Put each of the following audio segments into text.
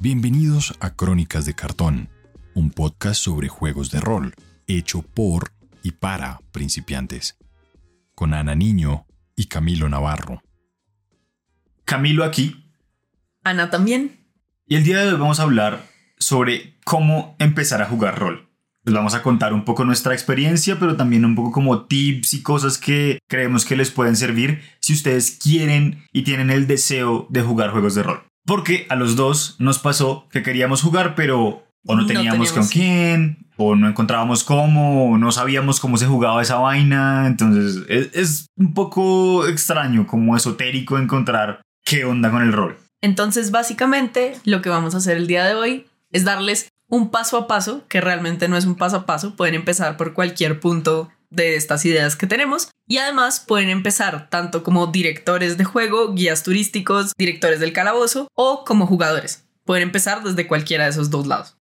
Bienvenidos a Crónicas de Cartón, un podcast sobre juegos de rol, hecho por y para principiantes, con Ana Niño y Camilo Navarro. Camilo aquí. Ana también. Y el día de hoy vamos a hablar sobre cómo empezar a jugar rol. Les vamos a contar un poco nuestra experiencia, pero también un poco como tips y cosas que creemos que les pueden servir si ustedes quieren y tienen el deseo de jugar juegos de rol. Porque a los dos nos pasó que queríamos jugar, pero o no teníamos con quién, o no encontrábamos cómo, o no sabíamos cómo se jugaba esa vaina. Entonces es un poco extraño, como esotérico encontrar qué onda con el rol. Entonces básicamente lo que vamos a hacer el día de hoy es darles un paso a paso, que realmente no es un paso a paso. Pueden empezar por cualquier punto de estas ideas que tenemos y además pueden empezar tanto como directores de juego, guías turísticos, directores del calabozo o como jugadores. Pueden empezar desde cualquiera de esos dos lados.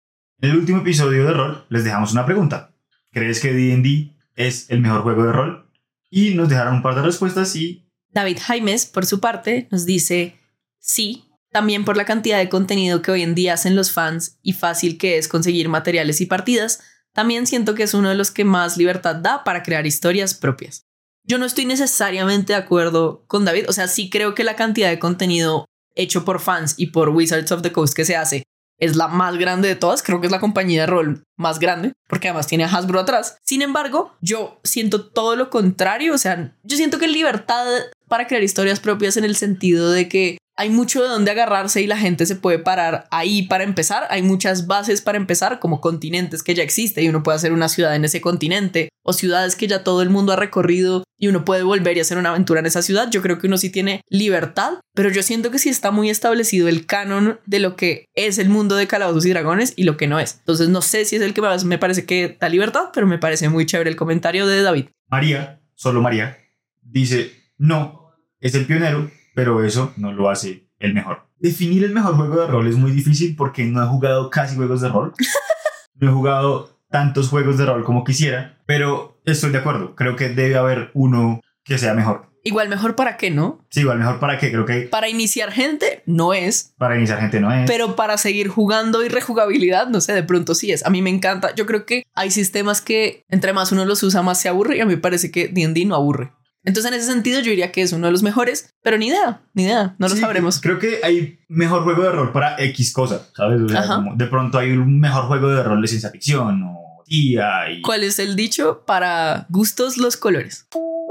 En el último episodio de rol les dejamos una pregunta. ¿Crees que D&D es el mejor juego de rol? Y nos dejaron un par de respuestas y... David Jaimes, por su parte, nos dice sí. También por la cantidad de contenido que hoy en día hacen los fans y fácil que es conseguir materiales y partidas, también siento que es uno de los que más libertad da para crear historias propias. Yo no estoy necesariamente de acuerdo con David, o sea, sí creo que la cantidad de contenido hecho por fans y por Wizards of the Coast que se hace es la más grande de todas. Creo que es la compañía de rol más grande, porque además tiene a Hasbro atrás. Sin embargo, yo siento todo lo contrario, o sea, yo siento que hay libertad para crear historias propias en el sentido de que hay mucho de dónde agarrarse y la gente se puede parar ahí para empezar. Hay muchas bases para empezar, como continentes que ya existen y uno puede hacer una ciudad en ese continente, o ciudades que ya todo el mundo ha recorrido y uno puede volver y hacer una aventura en esa ciudad. Yo creo que uno sí tiene libertad, pero yo siento que sí está muy establecido el canon de lo que es el mundo de Calabozos y Dragones y lo que no es. Entonces no sé si es el que más me parece que da libertad, pero me parece muy chévere el comentario de David. María, solo María, dice, no, es el pionero, pero eso no lo hace el mejor. Definir el mejor juego de rol es muy difícil porque no he jugado casi juegos de rol. No he jugado tantos juegos de rol como quisiera, pero estoy de acuerdo. Creo que debe haber uno que sea mejor. Igual mejor para qué, ¿no? Sí, igual mejor para qué. Creo que para iniciar gente no es. Para iniciar gente no es. Pero para seguir jugando y rejugabilidad, no sé, de pronto sí es. A mí me encanta. Yo creo que hay sistemas que entre más uno los usa, más se aburre, y a mí me parece que D&D no aburre. Entonces, en ese sentido, yo diría que es uno de los mejores, pero ni idea, no lo sabremos. Creo que hay mejor juego de rol para X cosas, ¿sabes? O sea, como de pronto hay un mejor juego de rol de ciencia ficción o tía y... ¿Cuál es el dicho? Para gustos, los colores.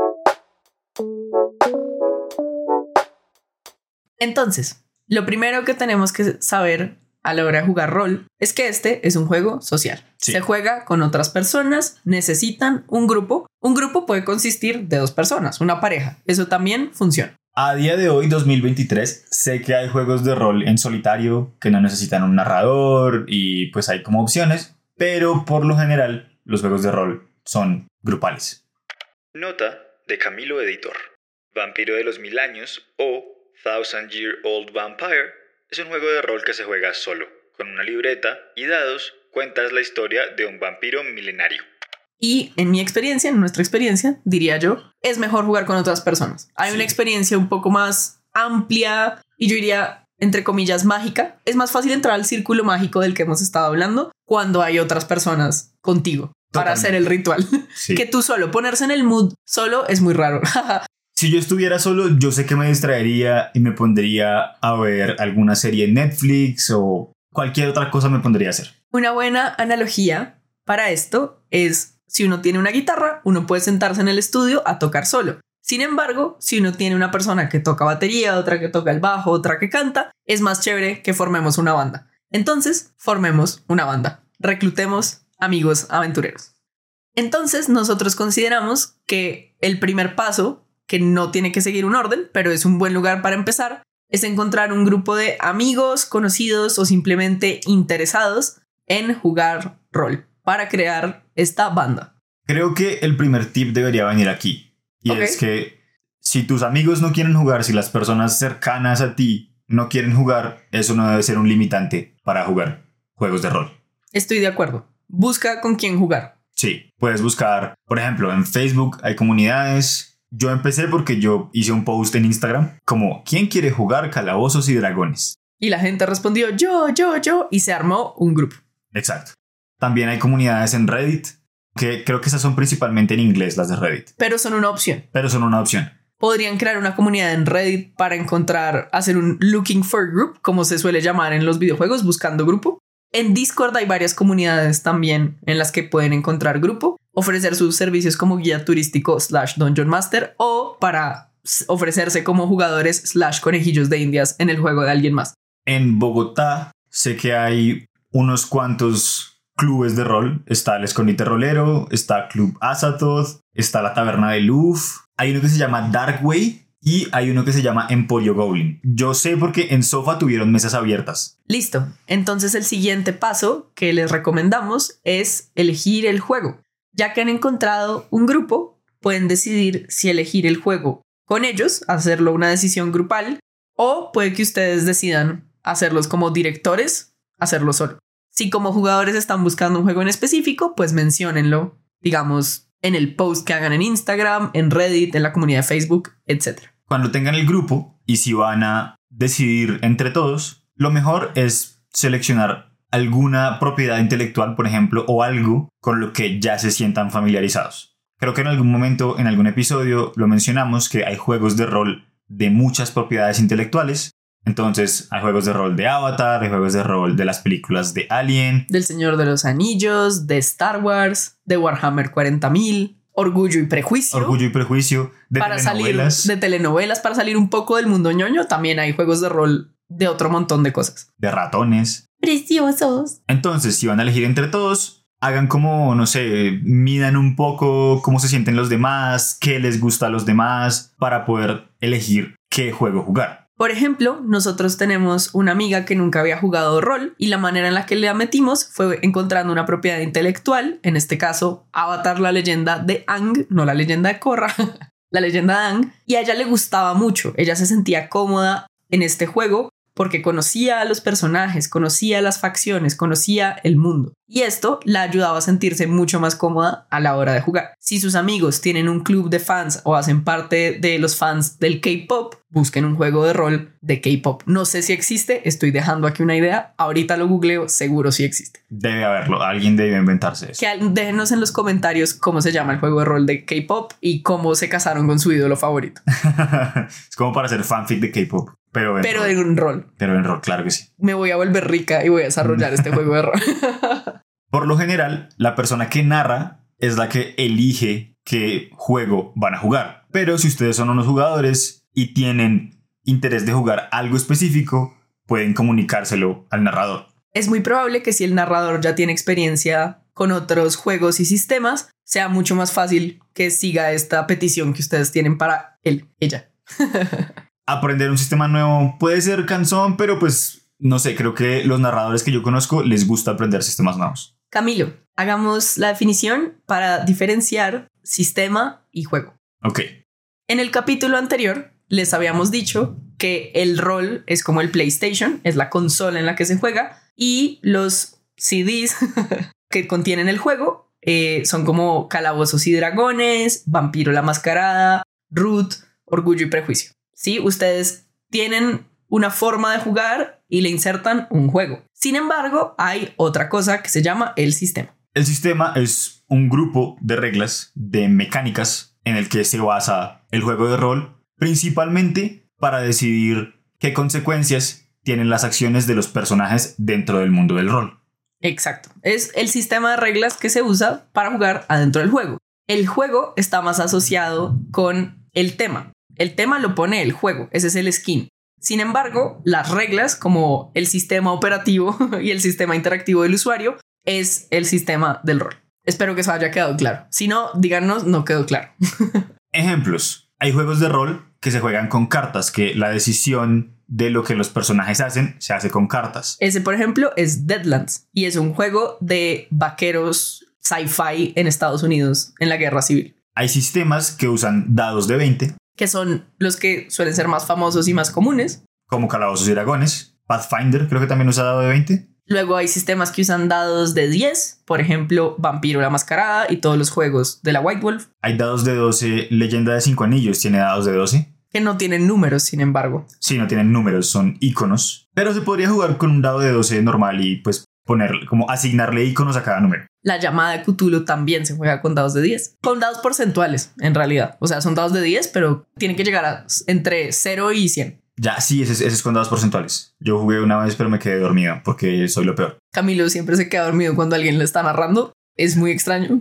Entonces, lo primero que tenemos que saber a la hora de jugar rol es que este es un juego social. Sí. Se juega con otras personas, necesitan un grupo. Un grupo puede consistir de 2 personas, una pareja. Eso también funciona. A día de hoy, 2023, sé que hay juegos de rol en solitario que no necesitan un narrador y pues hay como opciones, pero por lo general los juegos de rol son grupales. Nota de Camilo Editor. Vampiro de los 1000 años o Thousand Year Old Vampire es un juego de rol que se juega solo. Con una libreta y dados, cuentas la historia de un vampiro milenario. Y en mi experiencia, en nuestra experiencia, diría yo, es mejor jugar con otras personas. Hay una experiencia un poco más amplia y yo diría, entre comillas, mágica. Es más fácil entrar al círculo mágico del que hemos estado hablando cuando hay otras personas contigo para hacer el ritual. Sí. Que tú solo, ponerse en el mood solo es muy raro. Si yo estuviera solo, yo sé que me distraería y me pondría a ver alguna serie en Netflix o cualquier otra cosa me pondría a hacer. Una buena analogía para esto es, si uno tiene una guitarra, uno puede sentarse en el estudio a tocar solo. Sin embargo, si uno tiene una persona que toca batería, otra que toca el bajo, otra que canta, es más chévere que formemos una banda. Entonces, formemos una banda. Reclutemos amigos aventureros. Entonces, nosotros consideramos que el primer paso, que no tiene que seguir un orden, pero es un buen lugar para empezar, es encontrar un grupo de amigos, conocidos o simplemente interesados en jugar rol para crear esta banda. Creo que el primer tip debería venir aquí. Y es que si tus amigos no quieren jugar, si las personas cercanas a ti no quieren jugar, eso no debe ser un limitante para jugar juegos de rol. Estoy de acuerdo. Busca con quién jugar. Sí, puedes buscar, por ejemplo, en Facebook hay comunidades. Yo empecé porque yo hice un post en Instagram como ¿quién quiere jugar Calabozos y Dragones? Y la gente respondió yo, y se armó un grupo. Exacto. También hay comunidades en Reddit, que creo que esas son principalmente en inglés, las de Reddit. Pero son una opción. Podrían crear una comunidad en Reddit para hacer un looking for group, como se suele llamar en los videojuegos, buscando grupo. En Discord hay varias comunidades también en las que pueden encontrar grupo, ofrecer sus servicios como guía turístico / Dungeon Master o para ofrecerse como jugadores / conejillos de indias en el juego de alguien más. En Bogotá sé que hay unos cuantos clubes de rol. Está el Escondite Rolero, está Club Azathoth, está la Taberna de Luf, hay uno que se llama Darkway y hay uno que se llama Emporio Goblin. Yo sé porque en Sofa tuvieron mesas abiertas. Listo. Entonces el siguiente paso que les recomendamos es elegir el juego. Ya que han encontrado un grupo, pueden decidir si elegir el juego con ellos, hacerlo una decisión grupal, o puede que ustedes decidan hacerlos como directores, hacerlo solo. Si como jugadores están buscando un juego en específico, pues menciónenlo, digamos, en el post que hagan en Instagram, en Reddit, en la comunidad de Facebook, etc. Cuando tengan el grupo y si van a decidir entre todos, lo mejor es seleccionar alguna propiedad intelectual, por ejemplo, o algo con lo que ya se sientan familiarizados. Creo que en algún momento, en algún episodio, lo mencionamos que hay juegos de rol de muchas propiedades intelectuales. Entonces hay juegos de rol de Avatar, hay juegos de rol de las películas de Alien, del Señor de los Anillos, de Star Wars, de Warhammer 40.000, Orgullo y Prejuicio, de telenovelas, para salir un poco del mundo ñoño. También hay juegos de rol de otro montón de cosas. De ratones. Preciosos. Entonces, si van a elegir entre todos, hagan como, no sé, midan un poco cómo se sienten los demás, qué les gusta a los demás, para poder elegir qué juego jugar. Por ejemplo, nosotros tenemos una amiga que nunca había jugado rol y la manera en la que la metimos fue encontrando una propiedad intelectual, en este caso Avatar, la leyenda de Aang, no la leyenda de Korra, la leyenda de Aang, y a ella le gustaba mucho, ella se sentía cómoda en este juego porque conocía a los personajes, conocía las facciones, conocía el mundo. Y esto la ayudaba a sentirse mucho más cómoda a la hora de jugar. Si sus amigos tienen un club de fans o hacen parte de los fans del K-pop, busquen un juego de rol de K-pop. No sé si existe, estoy dejando aquí una idea. Ahorita lo googleo, seguro sí existe. Debe haberlo, alguien debe inventarse eso. Déjenos en los comentarios cómo se llama el juego de rol de K-pop y cómo se casaron con su ídolo favorito. Es como para hacer fanfic de K-pop. Pero en rol. Pero en rol, claro que sí. Me voy a volver rica y voy a desarrollar este juego de rol. Por lo general, la persona que narra es la que elige qué juego van a jugar. Pero si ustedes son unos jugadores y tienen interés de jugar algo específico, pueden comunicárselo al narrador. Es muy probable que si el narrador ya tiene experiencia con otros juegos y sistemas, sea mucho más fácil que siga esta petición que ustedes tienen para ella. Aprender un sistema nuevo puede ser cansón, pero pues no sé, creo que los narradores que yo conozco les gusta aprender sistemas nuevos. Camilo, hagamos la definición para diferenciar sistema y juego. Ok. En el capítulo anterior les habíamos dicho que el rol es como el PlayStation, es la consola en la que se juega, y los CDs que contienen el juego son como Calabozos y Dragones, Vampiro la Mascarada, Root, Orgullo y Prejuicio. ¿Sí? Ustedes tienen una forma de jugar y le insertan un juego. Sin embargo, hay otra cosa que se llama el sistema. El sistema es un grupo de reglas, de mecánicas en el que se basa el juego de rol, principalmente para decidir qué consecuencias tienen las acciones de los personajes dentro del mundo del rol. Exacto. Es el sistema de reglas que se usa para jugar adentro del juego. El juego está más asociado con el tema. El tema lo pone el juego, ese es el skin. Sin embargo, las reglas, como el sistema operativo y el sistema interactivo del usuario, es el sistema del rol. Espero que eso haya quedado claro. Si no, díganos, no quedó claro. Ejemplos. Hay juegos de rol que se juegan con cartas, que la decisión de lo que los personajes hacen se hace con cartas. Ese, por ejemplo, es Deadlands y es un juego de vaqueros sci-fi en Estados Unidos en la Guerra Civil. Hay sistemas que usan dados de 20, que son los que suelen ser más famosos y más comunes, como Calabozos y Dragones. Pathfinder creo que también usa dado de 20. Luego hay sistemas que usan dados de 10, por ejemplo, Vampiro la Mascarada y todos los juegos de la White Wolf. Hay dados de 12, Leyenda de 5 Anillos tiene dados de 12. Que no tienen números, sin embargo. Sí, no tienen números, son iconos. Pero se podría jugar con un dado de 12 normal y pues como asignarle iconos a cada número. La llamada de Cthulhu también se juega con dados de 10. Con dados porcentuales, en realidad. O sea, son dados de 10, pero tienen que llegar a entre 0 y 100. Ya, sí, ese es con dados porcentuales. Yo jugué una vez, pero me quedé dormido porque soy lo peor. Camilo siempre se queda dormido cuando alguien le está narrando. Es muy extraño.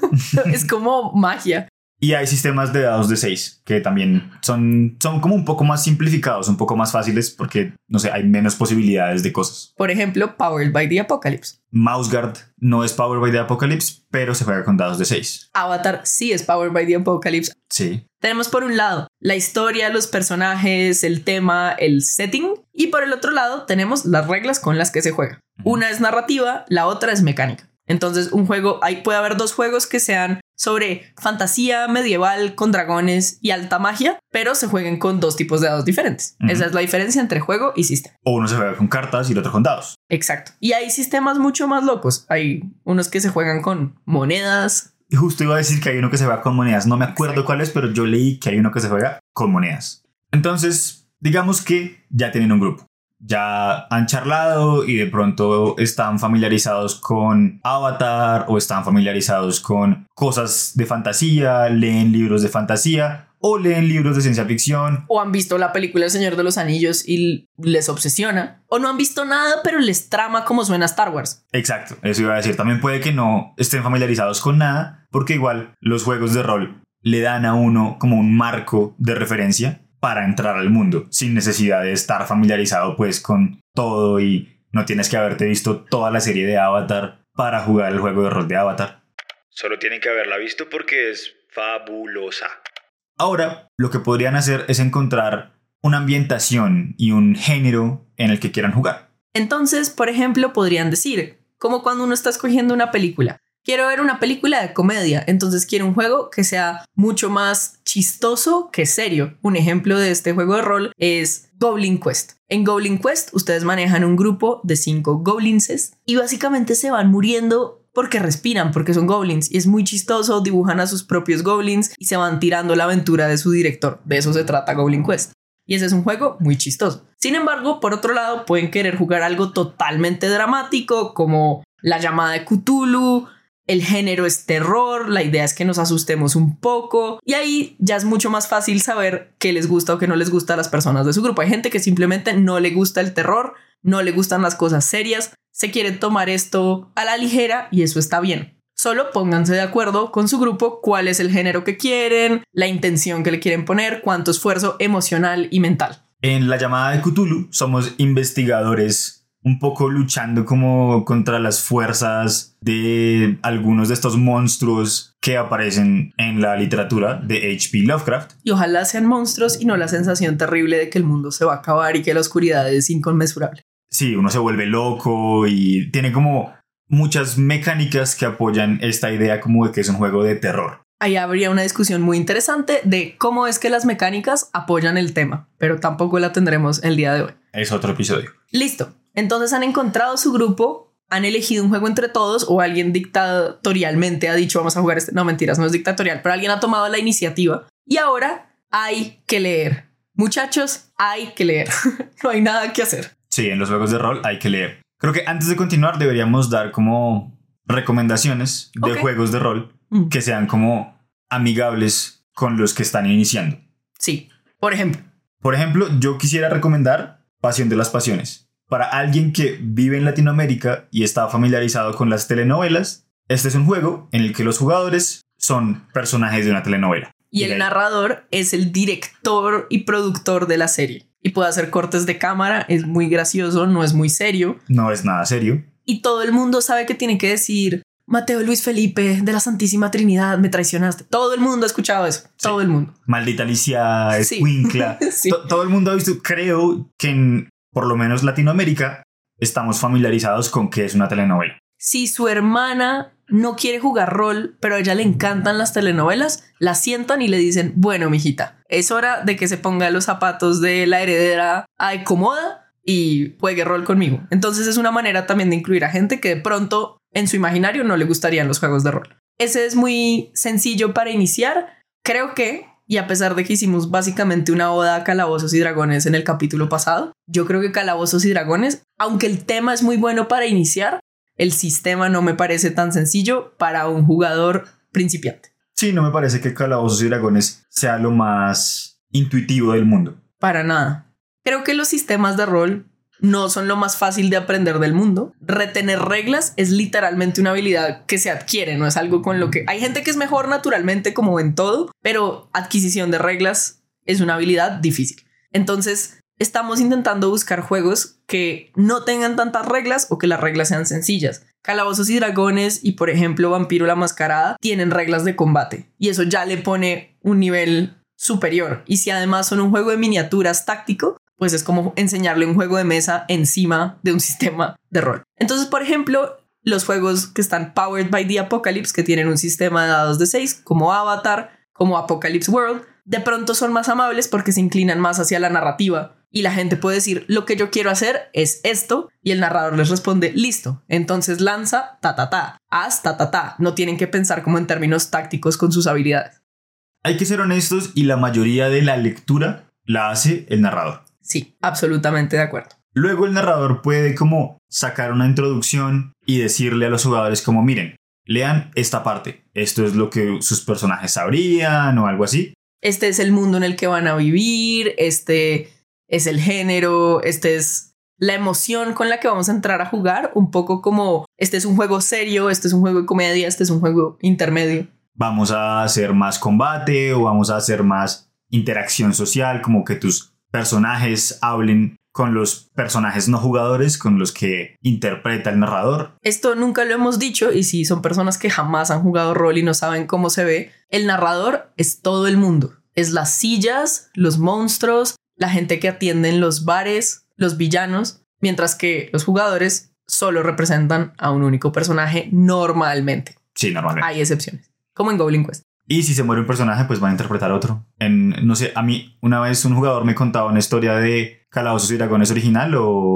Es como magia. Y hay sistemas de dados de 6 que también son como un poco más simplificados, un poco más fáciles porque, no sé, hay menos posibilidades de cosas. Por ejemplo, Powered by the Apocalypse. Mouseguard no es Powered by the Apocalypse, pero se juega con dados de 6. Avatar sí es Powered by the Apocalypse. Sí. Tenemos por un lado la historia, los personajes, el tema, el setting. Y por el otro lado tenemos las reglas con las que se juega. Una es narrativa, la otra es mecánica. Entonces puede haber dos juegos que sean sobre fantasía medieval con dragones y alta magia, pero se jueguen con dos tipos de dados diferentes. Esa es la diferencia entre juego y sistema. O uno se juega con cartas y el otro con dados. Exacto. Y hay sistemas mucho más locos. Hay unos que se juegan con monedas. Y justo iba a decir que hay uno que se juega con monedas. No me acuerdo cuál es, pero yo leí que hay uno que se juega con monedas. Entonces, digamos que ya tienen un grupo. Ya han charlado y de pronto están familiarizados con Avatar o están familiarizados con cosas de fantasía, leen libros de fantasía o leen libros de ciencia ficción. O han visto la película El Señor de los Anillos y les obsesiona. O no han visto nada, pero les trama como suena Star Wars. Exacto, eso iba a decir. También puede que no estén familiarizados con nada, porque igual los juegos de rol le dan a uno como un marco de referencia para entrar al mundo, sin necesidad de estar familiarizado pues con todo y no tienes que haberte visto toda la serie de Avatar para jugar el juego de rol de Avatar. Solo tienen que haberla visto porque es fabulosa. Ahora, lo que podrían hacer es encontrar una ambientación y un género en el que quieran jugar. Entonces, por ejemplo, podrían decir, como cuando uno está escogiendo una película. Quiero ver una película de comedia, entonces quiero un juego que sea mucho más chistoso que serio. Un ejemplo de este juego de rol es Goblin Quest. En Goblin Quest, ustedes manejan un grupo de 5 goblinses y básicamente se van muriendo porque respiran, porque son goblins. Y es muy chistoso, dibujan a sus propios goblins y se van tirando la aventura de su director. De eso se trata Goblin Quest. Y ese es un juego muy chistoso. Sin embargo, por otro lado, pueden querer jugar algo totalmente dramático como La Llamada de Cthulhu. El género es terror, la idea es que nos asustemos un poco y ahí ya es mucho más fácil saber qué les gusta o qué no les gusta a las personas de su grupo. Hay gente que simplemente no le gusta el terror, no le gustan las cosas serias, se quiere tomar esto a la ligera y eso está bien. Solo pónganse de acuerdo con su grupo cuál es el género que quieren, la intención que le quieren poner, cuánto esfuerzo emocional y mental. En La Llamada de Cthulhu somos investigadores un poco luchando como contra las fuerzas de algunos de estos monstruos que aparecen en la literatura de H.P. Lovecraft. Y ojalá sean monstruos y no la sensación terrible de que el mundo se va a acabar y que la oscuridad es inconmensurable. Sí, uno se vuelve loco y tiene como muchas mecánicas que apoyan esta idea como de que es un juego de terror. Ahí habría una discusión muy interesante de cómo es que las mecánicas apoyan el tema, pero tampoco la tendremos el día de hoy. Es otro episodio. Listo. Entonces han encontrado su grupo, han elegido un juego entre todos o alguien dictatorialmente ha dicho vamos a jugar este. No, mentiras, no es dictatorial, pero alguien ha tomado la iniciativa y ahora hay que leer. Muchachos, hay que leer. No hay nada que hacer. Sí, en los juegos de rol hay que leer. Creo que antes de continuar deberíamos dar como recomendaciones de juegos de rol que sean como amigables con los que están iniciando. Sí, por ejemplo. Por ejemplo, yo quisiera recomendar Pasión de las Pasiones. Para alguien que vive en Latinoamérica y está familiarizado con las telenovelas, este es un juego en el que los jugadores son personajes de una telenovela. Y el narrador es el director y productor de la serie. Y puede hacer cortes de cámara, es muy gracioso, no es muy serio. No es nada serio. Y todo el mundo sabe que tiene que decir Mateo Luis Felipe de la Santísima Trinidad, me traicionaste. Todo el mundo ha escuchado eso, todo el mundo. Maldita Alicia, Escuincla. Sí. Todo el mundo ha visto, creo que en por lo menos Latinoamérica estamos familiarizados con qué es una telenovela. Si su hermana no quiere jugar rol, pero a ella le encantan las telenovelas, la sientan y le dicen, bueno, mijita, es hora de que se ponga los zapatos de la heredera a Comoda y juegue rol conmigo. Entonces es una manera también de incluir a gente que de pronto en su imaginario no le gustarían los juegos de rol. Ese es muy sencillo para iniciar. Creo que, Y a pesar de que hicimos básicamente una oda a Calabozos y Dragones en el capítulo pasado, yo creo que Calabozos y Dragones, aunque el tema es muy bueno para iniciar, el sistema no me parece tan sencillo para un jugador principiante. Sí, no me parece que Calabozos y Dragones sea lo más intuitivo del mundo. Para nada. Creo que los sistemas de rol no son lo más fácil de aprender del mundo. Retener reglas es literalmente una habilidad que se adquiere, no es algo con lo que... Hay gente que es mejor naturalmente como en todo, pero adquisición de reglas es una habilidad difícil. Entonces, estamos intentando buscar juegos que no tengan tantas reglas o que las reglas sean sencillas. Calabozos y Dragones y, por ejemplo, Vampiro la Mascarada tienen reglas de combate y eso ya le pone un nivel superior. Y si además son un juego de miniaturas táctico, pues es como enseñarle un juego de mesa encima de un sistema de rol. Entonces, por ejemplo, los juegos que están powered by the Apocalypse, que tienen un sistema de dados de 6, como Avatar, como Apocalypse World, de pronto son más amables porque se inclinan más hacia la narrativa y la gente puede decir, lo que yo quiero hacer es esto, y el narrador les responde, listo, entonces lanza haz no tienen que pensar como en términos tácticos con sus habilidades. Hay que ser honestos y la mayoría de la lectura la hace el narrador. Sí, absolutamente de acuerdo. Luego el narrador puede como sacar una introducción y decirle a los jugadores como, miren, lean esta parte, esto es lo que sus personajes sabrían o algo así. Este es el mundo en el que van a vivir, este es el género, este es la emoción con la que vamos a entrar a jugar, un poco como este es un juego serio, este es un juego de comedia, este es un juego intermedio. Vamos a hacer más combate o vamos a hacer más interacción social, como que tus personajes hablen con los personajes no jugadores, con los que interpreta el narrador. Esto nunca lo hemos dicho y si son personas que jamás han jugado rol y no saben cómo se ve, el narrador es todo el mundo. Es las sillas, los monstruos, la gente que atiende en los bares, los villanos, mientras que los jugadores solo representan a un único personaje normalmente. Sí, normalmente. Hay excepciones, como en Goblin Quest. Y si se muere un personaje, pues van a interpretar otro. No sé, a mí una vez un jugador me contaba una historia de Calabozos y Dragones original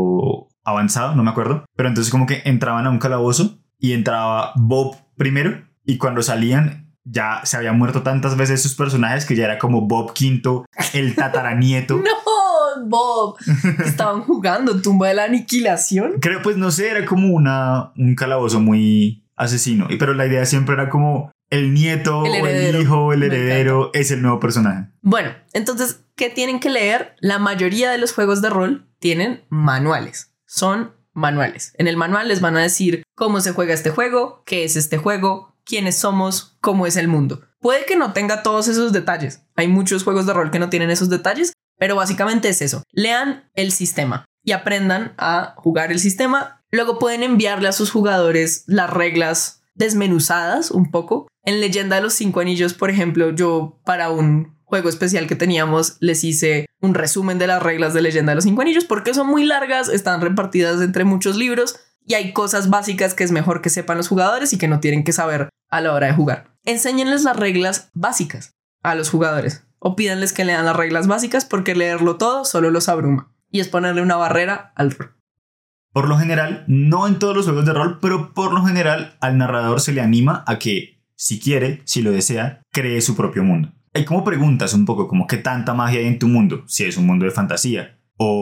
o avanzado, no me acuerdo. Pero entonces como que entraban a un calabozo y entraba Bob primero y cuando salían ya se habían muerto tantas veces sus personajes que ya era como Bob V, el tataranieto. ¡No! Bob, estaban jugando Tumba de la Aniquilación. Creo, pues no sé, era como un calabozo muy asesino. Pero la idea siempre era como el nieto, o el hijo, el heredero es el nuevo personaje. Bueno, entonces, ¿qué tienen que leer? La mayoría de los juegos de rol tienen manuales. Son manuales. En el manual les van a decir cómo se juega este juego, qué es este juego, quiénes somos, cómo es el mundo. Puede que no tenga todos esos detalles. Hay muchos juegos de rol que no tienen esos detalles, pero básicamente es eso. Lean el sistema y aprendan a jugar el sistema. Luego pueden enviarle a sus jugadores las reglas desmenuzadas un poco. En Leyenda de los 5 Anillos, por ejemplo, yo para un juego especial que teníamos les hice un resumen de las reglas de Leyenda de los 5 Anillos porque son muy largas, están repartidas entre muchos libros y hay cosas básicas que es mejor que sepan los jugadores y que no tienen que saber a la hora de jugar. Enséñenles las reglas básicas a los jugadores o pídanles que lean las reglas básicas porque leerlo todo solo los abruma y es ponerle una barrera al rol. Por lo general, no en todos los juegos de rol, pero por lo general al narrador se le anima a que, si quiere, si lo desea, cree su propio mundo. Hay como preguntas un poco como qué tanta magia hay en tu mundo, si es un mundo de fantasía,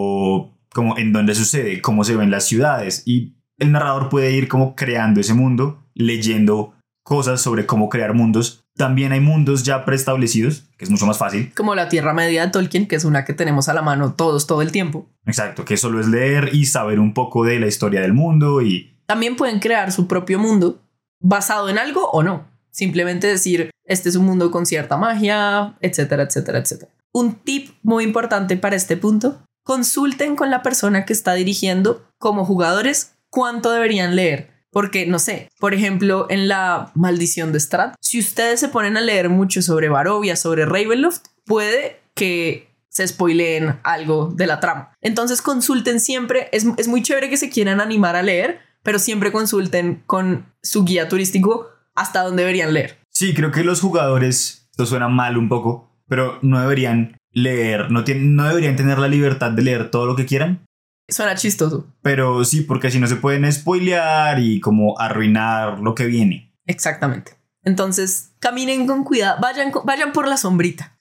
o como en dónde sucede, cómo se ven las ciudades, y el narrador puede ir como creando ese mundo, leyendo cosas sobre cómo crear mundos. También hay mundos ya preestablecidos, que es mucho más fácil. Como la Tierra Media de Tolkien, que es una que tenemos a la mano todos todo el tiempo. Exacto, que solo es leer y saber un poco de la historia del mundo y... También pueden crear su propio mundo basado en algo o no. Simplemente decir, este es un mundo con cierta magia, etcétera, etcétera, etcétera. Un tip muy importante para este punto, consulten con la persona que está dirigiendo como jugadores cuánto deberían leer. Porque, no sé, por ejemplo, en la Maldición de Strahd, si ustedes se ponen a leer mucho sobre Barovia, sobre Ravenloft, puede que se spoileen algo de la trama. Entonces consulten siempre, es muy chévere que se quieran animar a leer, pero siempre consulten con su guía turístico hasta dónde deberían leer. Sí, creo que los jugadores, esto suena mal un poco, pero no deberían leer, no deberían tener la libertad de leer todo lo que quieran. Suena chistoso. Pero sí, porque si no se pueden spoilear y como arruinar lo que viene. Exactamente. Entonces, caminen con cuidado, vayan por la sombrita,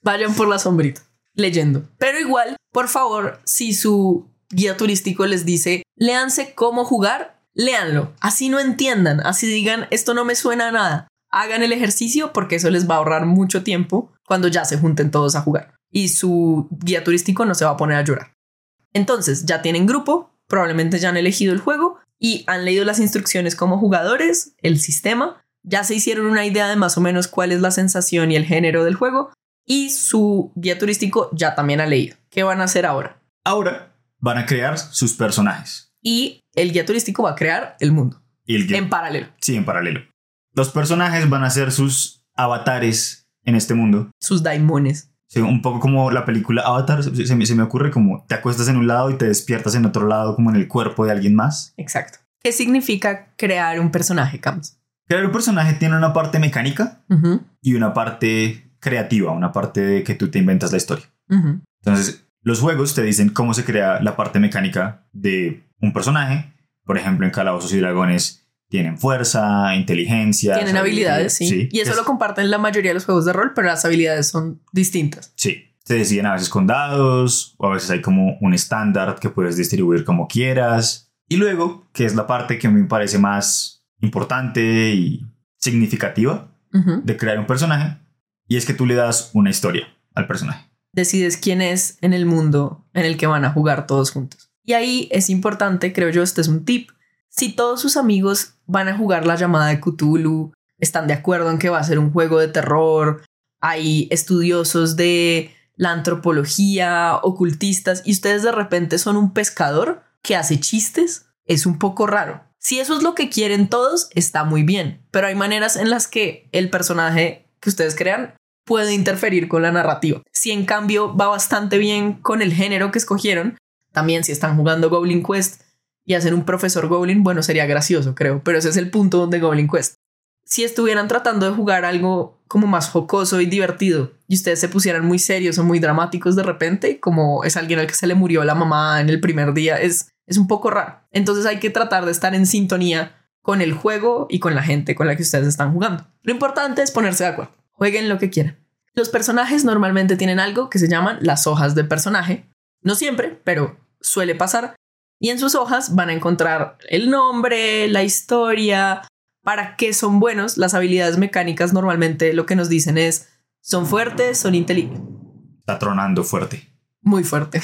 leyendo. Pero igual, por favor, si su guía turístico les dice, léanse cómo jugar, léanlo. Así no entiendan, así digan, esto no me suena a nada. Hagan el ejercicio porque eso les va a ahorrar mucho tiempo cuando ya se junten todos a jugar. Y su guía turístico no se va a poner a llorar. Entonces, ya tienen grupo, probablemente ya han elegido el juego y han leído las instrucciones como jugadores, el sistema. Ya se hicieron una idea de más o menos cuál es la sensación y el género del juego y su guía turístico ya también ha leído. ¿Qué van a hacer ahora? Ahora van a crear sus personajes. Y el guía turístico va a crear el mundo. En paralelo. Sí, en paralelo. Los personajes van a ser sus avatares en este mundo. Sus daimones. Sí, un poco como la película Avatar. Se me ocurre como te acuestas en un lado y te despiertas en otro lado, como en el cuerpo de alguien más. Exacto. ¿Qué significa crear un personaje, Camus? Crear un personaje tiene una parte mecánica y una parte creativa, una parte de que tú te inventas la historia. Entonces, los juegos te dicen cómo se crea la parte mecánica de un personaje. Por ejemplo, en Calabozos y Dragones tienen fuerza, inteligencia. Tienen habilidades, sí. Y eso lo comparten la mayoría de los juegos de rol, pero las habilidades son distintas. Sí. Se deciden a veces con dados o a veces hay como un estándar que puedes distribuir como quieras. Y luego, que es la parte que me parece más importante y significativa de crear un personaje, y es que tú le das una historia al personaje. Decides quién es en el mundo en el que van a jugar todos juntos. Y ahí es importante, creo yo, este es un tip. Si todos sus amigos van a jugar La Llamada de Cthulhu, están de acuerdo en que va a ser un juego de terror, hay estudiosos de la antropología, ocultistas, y ustedes de repente son un pescador que hace chistes, es un poco raro. Si eso es lo que quieren todos, está muy bien, pero hay maneras en las que el personaje que ustedes crean puede interferir con la narrativa. Si en cambio va bastante bien con el género que escogieron, también si están jugando Goblin Quest y hacen un profesor Goblin, bueno, sería gracioso, creo, pero ese es el punto de Goblin Quest. Si estuvieran tratando de jugar algo como más jocoso y divertido y ustedes se pusieran muy serios o muy dramáticos de repente, como es alguien al que se le murió la mamá en el primer día, es un poco raro. Entonces hay que tratar de estar en sintonía con el juego y con la gente con la que ustedes están jugando. Lo importante es ponerse de acuerdo. Jueguen lo que quieran. Los personajes normalmente tienen algo que se llaman las hojas de personaje. No siempre, pero suele pasar. Y en sus hojas van a encontrar el nombre, la historia, para qué son buenos. Las habilidades mecánicas normalmente lo que nos dicen es son fuertes, son inteligentes. Está tronando fuerte. Muy fuerte.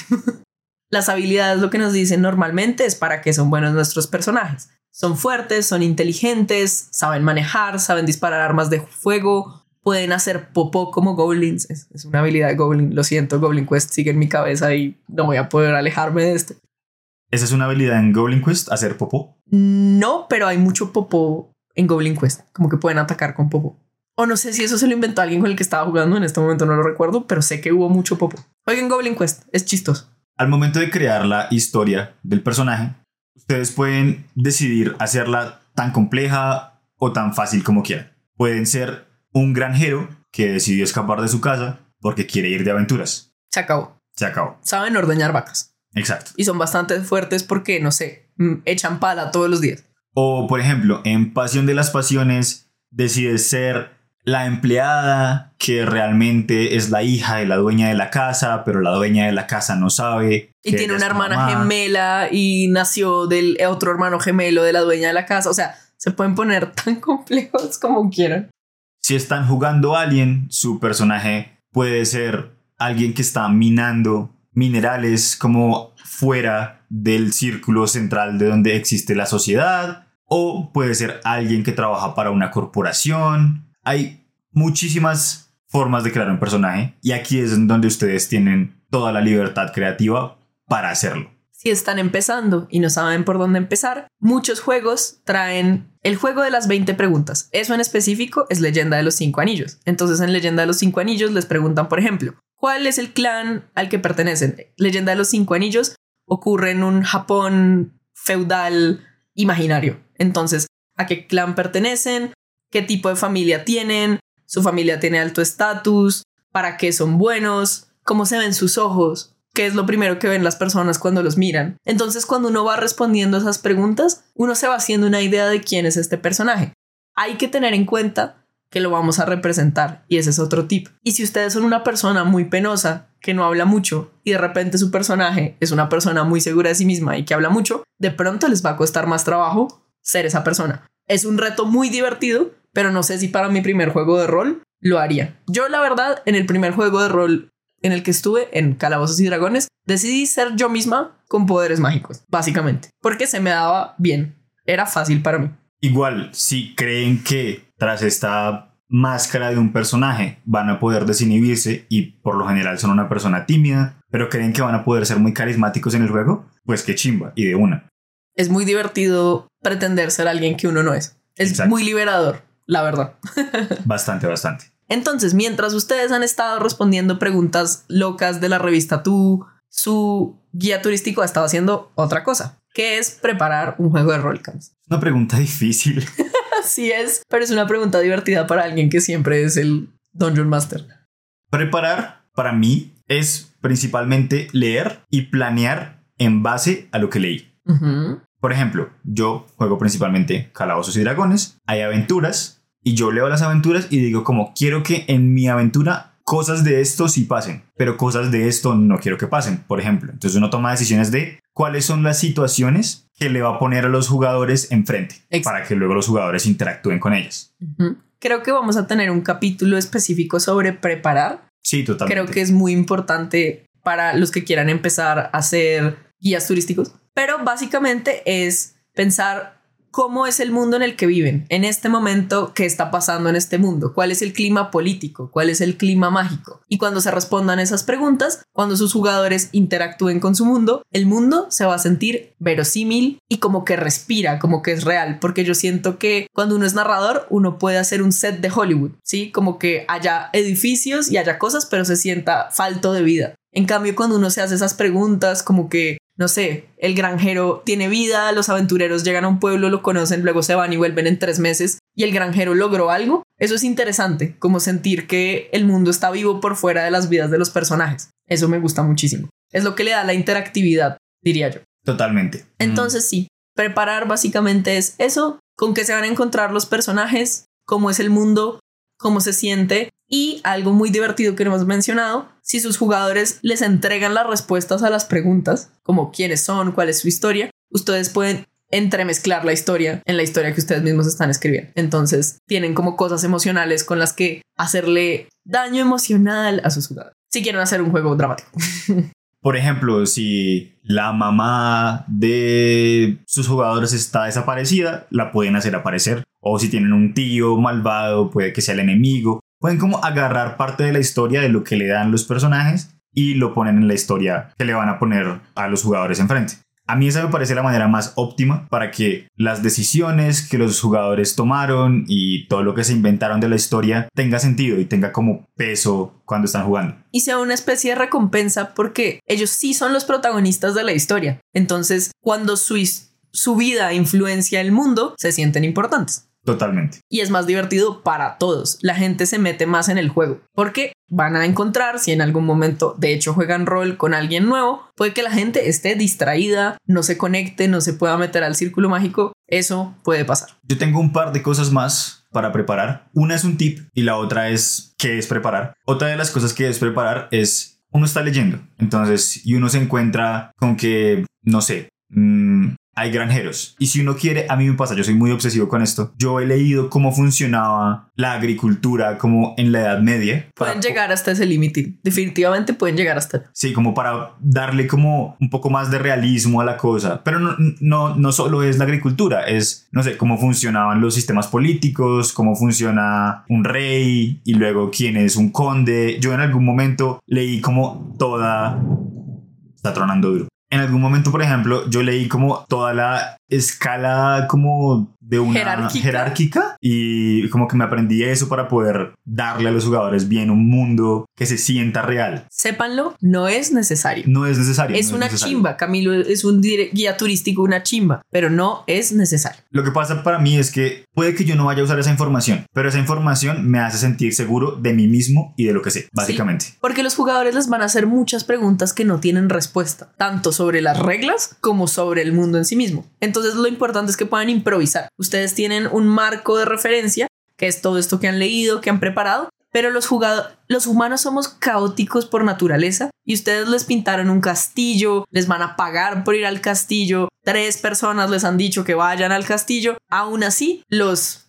Las habilidades lo que nos dicen normalmente es para qué son buenos nuestros personajes. Son fuertes, son inteligentes, saben manejar, saben disparar armas de fuego, pueden hacer popó como goblins. Es una habilidad de Goblin. Lo siento, Goblin Quest sigue en mi cabeza y no voy a poder alejarme de esto. ¿Esa es una habilidad en Goblin Quest, hacer popó? No, pero hay mucho popó en Goblin Quest. Como que pueden atacar con popó. O no sé si eso se lo inventó alguien con el que estaba jugando. En este momento no lo recuerdo, pero sé que hubo mucho popó. Oigan, Goblin Quest, es chistoso. Al momento de crear la historia del personaje, ustedes pueden decidir hacerla tan compleja o tan fácil como quieran. Pueden ser un granjero que decidió escapar de su casa porque quiere ir de aventuras. Se acabó. Saben ordeñar vacas. Exacto. Y son bastante fuertes porque, no sé, echan pala todos los días. O, por ejemplo, en Pasión de las Pasiones decides ser la empleada que realmente es la hija de la dueña de la casa, pero la dueña de la casa no sabe. Y tiene una hermana gemela y nació del otro hermano gemelo de la dueña de la casa. O sea, se pueden poner tan complejos como quieran. Si están jugando Alien, su personaje puede ser alguien que está minando minerales como fuera del círculo central de donde existe la sociedad. O puede ser alguien que trabaja para una corporación. Hay muchísimas formas de crear un personaje y aquí es donde ustedes tienen toda la libertad creativa para hacerlo. Si están empezando y no saben por dónde empezar, muchos juegos traen el juego de las 20 preguntas. Eso en específico es Leyenda de los 5 Anillos. Entonces en Leyenda de los 5 Anillos les preguntan, por ejemplo, ¿cuál es el clan al que pertenecen? Leyenda de los 5 Anillos ocurre en un Japón feudal imaginario. Entonces, ¿a qué clan pertenecen? ¿Qué tipo de familia tienen? ¿Su familia tiene alto estatus? ¿Para qué son buenos? ¿Cómo se ven sus ojos? ¿Qué es lo primero que ven las personas cuando los miran? Entonces, cuando uno va respondiendo esas preguntas, uno se va haciendo una idea de quién es este personaje. Hay que tener en cuenta que lo vamos a representar, y ese es otro tip. Y si ustedes son una persona muy penosa, que no habla mucho, y de repente su personaje es una persona muy segura de sí misma y que habla mucho, de pronto les va a costar más trabajo ser esa persona. Es un reto muy divertido, pero no sé si para mi primer juego de rol lo haría. Yo, la verdad, en el primer juego de rol en el que estuve, en Calabozos y Dragones, decidí ser yo misma con poderes mágicos, básicamente, porque se me daba bien. Era fácil para mí. Igual, si creen que tras esta máscara de un personaje van a poder desinhibirse y por lo general son una persona tímida, pero creen que van a poder ser muy carismáticos en el juego, pues qué chimba, y de una. Es muy divertido pretender ser alguien que uno no es. Es Exacto. muy liberador, la verdad. Bastante. Entonces, mientras ustedes han estado respondiendo preguntas locas de la revista Tú, su guía turístico ha estado haciendo otra cosa, que es preparar un juego de rol. Una pregunta difícil. Así es, pero es una pregunta divertida para alguien que siempre es el Dungeon Master. Preparar, para mí, es principalmente leer y planear en base a lo que leí. Uh-huh. Por ejemplo, yo juego principalmente Calabozos y Dragones, hay aventuras y yo leo las aventuras y digo como quiero que en mi aventura cosas de esto sí pasen, pero cosas de esto no quiero que pasen, por ejemplo. Entonces uno toma decisiones de cuáles son las situaciones que le va a poner a los jugadores enfrente para que luego los jugadores interactúen con ellas. Uh-huh. Creo que vamos a tener un capítulo específico sobre preparar. Sí, totalmente. Creo que es muy importante para los que quieran empezar a hacer guías turísticos. Pero básicamente es pensar cómo es el mundo en el que viven. En este momento, ¿qué está pasando en este mundo? ¿Cuál es el clima político? ¿Cuál es el clima mágico? Y cuando se respondan esas preguntas, cuando sus jugadores interactúen con su mundo, el mundo se va a sentir verosímil y como que respira, como que es real. Porque yo siento que cuando uno es narrador, uno puede hacer un set de Hollywood, ¿sí? Como que haya edificios y haya cosas, pero se sienta falto de vida. En cambio, cuando uno se hace esas preguntas, como que no sé, el granjero tiene vida, los aventureros llegan a un pueblo, lo conocen, luego se van y vuelven en 3 meses y el granjero logró algo. Eso es interesante, como sentir que el mundo está vivo por fuera de las vidas de los personajes. Eso me gusta muchísimo. Es lo que le da la interactividad, diría yo. Totalmente. Entonces sí, preparar básicamente es eso, con qué se van a encontrar los personajes, cómo es el mundo, cómo se siente. Y algo muy divertido que no hemos mencionado, si sus jugadores les entregan las respuestas a las preguntas, como quiénes son, cuál es su historia, ustedes pueden entremezclar la historia en la historia que ustedes mismos están escribiendo. Entonces tienen como cosas emocionales con las que hacerle daño emocional a sus jugadores, si quieren hacer un juego dramático. Por ejemplo, si la mamá de sus jugadores está desaparecida, la pueden hacer aparecer. O si tienen un tío malvado, puede que sea el enemigo. Pueden como agarrar parte de la historia de lo que le dan los personajes y lo ponen en la historia que le van a poner a los jugadores enfrente. A mí esa me parece la manera más óptima para que las decisiones que los jugadores tomaron y todo lo que se inventaron de la historia tenga sentido y tenga como peso cuando están jugando. Y sea una especie de recompensa porque ellos sí son los protagonistas de la historia. Entonces, cuando su vida influencia el mundo, se sienten importantes. Totalmente. Y es más divertido para todos. La gente se mete más en el juego porque van a encontrar, si en algún momento de hecho juegan rol con alguien nuevo, puede que la gente esté distraída, no se conecte, no se pueda meter al círculo mágico. Eso puede pasar. Yo tengo un par de cosas más para preparar. Una es un tip y la otra es qué es preparar. Otra de las cosas que es preparar es uno está leyendo. Entonces, y uno se encuentra con que, no sé, hay granjeros. Y si uno quiere, a mí me pasa, yo soy muy obsesivo con esto. Yo he leído cómo funcionaba la agricultura como en la Edad Media. Pueden llegar hasta ese límite. Definitivamente pueden llegar hasta. Sí, como para darle como un poco más de realismo a la cosa. Pero no solo es la agricultura, es, no sé, cómo funcionaban los sistemas políticos, cómo funciona un rey y luego quién es un conde. Yo en algún momento leí como toda... Está tronando duro. En algún momento, por ejemplo, yo leí como toda la escala como de una jerárquica y como que me aprendí eso para poder darle a los jugadores bien un mundo que se sienta real. Sépanlo, no es necesario. No es necesario. Es una chimba, Camilo es un guía turístico, una chimba, pero no es necesario. Lo que pasa para mí es que puede que yo no vaya a usar esa información, pero esa información me hace sentir seguro de mí mismo y de lo que sé, básicamente. Sí, porque los jugadores les van a hacer muchas preguntas que no tienen respuesta, tanto sobre las reglas como sobre el mundo en sí mismo. Entonces lo importante es que puedan improvisar. Ustedes tienen un marco de referencia que es todo esto que han leído, que han preparado. Pero los humanos somos caóticos por naturaleza y ustedes les pintaron un castillo, les van a pagar por ir al castillo, 3 personas les han dicho que vayan al castillo. Aún así, los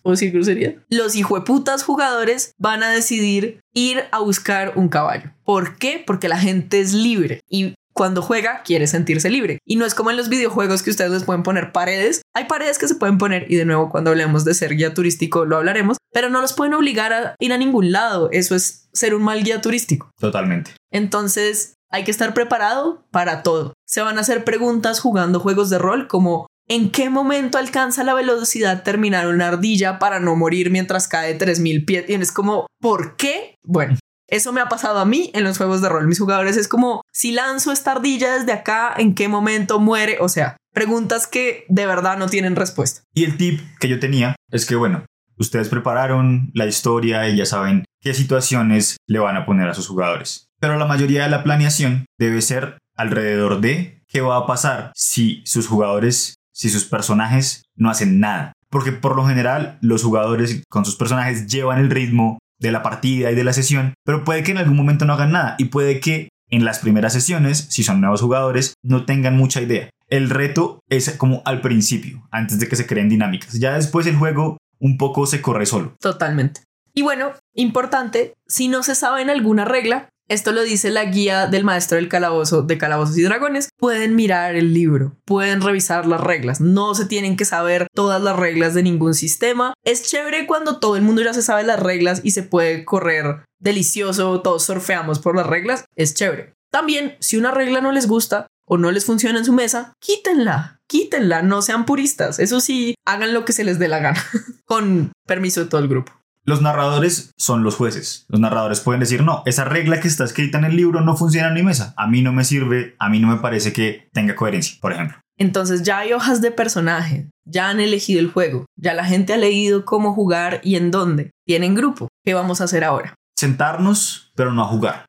hijueputas jugadores van a decidir ir a buscar un caballo. ¿Por qué? Porque la gente es libre y cuando juega quiere sentirse libre. Y no es como en los videojuegos que ustedes les pueden poner paredes. Hay paredes que se pueden poner y de nuevo cuando hablemos de ser guía turístico lo hablaremos, pero no los pueden obligar a ir a ningún lado. Eso es ser un mal guía turístico. Totalmente. Entonces hay que estar preparado para todo. Se van a hacer preguntas jugando juegos de rol como ¿en qué momento alcanza la velocidad terminar una ardilla para no morir mientras cae 3000 pies? Y es como ¿por qué? Bueno, eso me ha pasado a mí en los juegos de rol. Mis jugadores es como, si lanzo esta ardilla desde acá, ¿en qué momento muere? O sea, preguntas que de verdad no tienen respuesta. Y el tip que yo tenía es que, bueno, ustedes prepararon la historia y ya saben qué situaciones le van a poner a sus jugadores. Pero la mayoría de la planeación debe ser alrededor de qué va a pasar si sus jugadores, si sus personajes no hacen nada. Porque por lo general los jugadores con sus personajes llevan el ritmo de la partida y de la sesión, pero puede que en algún momento no hagan nada y puede que en las primeras sesiones, si son nuevos jugadores, no tengan mucha idea. El reto es como al principio, antes de que se creen dinámicas. Ya después el juego un poco se corre solo. Totalmente. Y bueno, importante, si no se sabe en alguna regla, esto lo dice la guía del maestro del calabozo de Calabozos y Dragones, pueden mirar el libro, pueden revisar las reglas, no se tienen que saber todas las reglas de ningún sistema. Es chévere cuando todo el mundo ya se sabe las reglas y se puede correr delicioso, todos surfeamos por las reglas, es chévere. También, si una regla no les gusta o no les funciona en su mesa, quítenla, no sean puristas, eso sí, hagan lo que se les dé la gana, con permiso de todo el grupo. Los narradores son los jueces. Los narradores pueden decir, no, esa regla que está escrita en el libro no funciona en mi mesa. A mí no me sirve, a mí no me parece que tenga coherencia, por ejemplo. Entonces ya hay hojas de personaje, ya han elegido el juego, ya la gente ha leído cómo jugar y en dónde. Tienen grupo. ¿Qué vamos a hacer ahora? Sentarnos, pero no a jugar,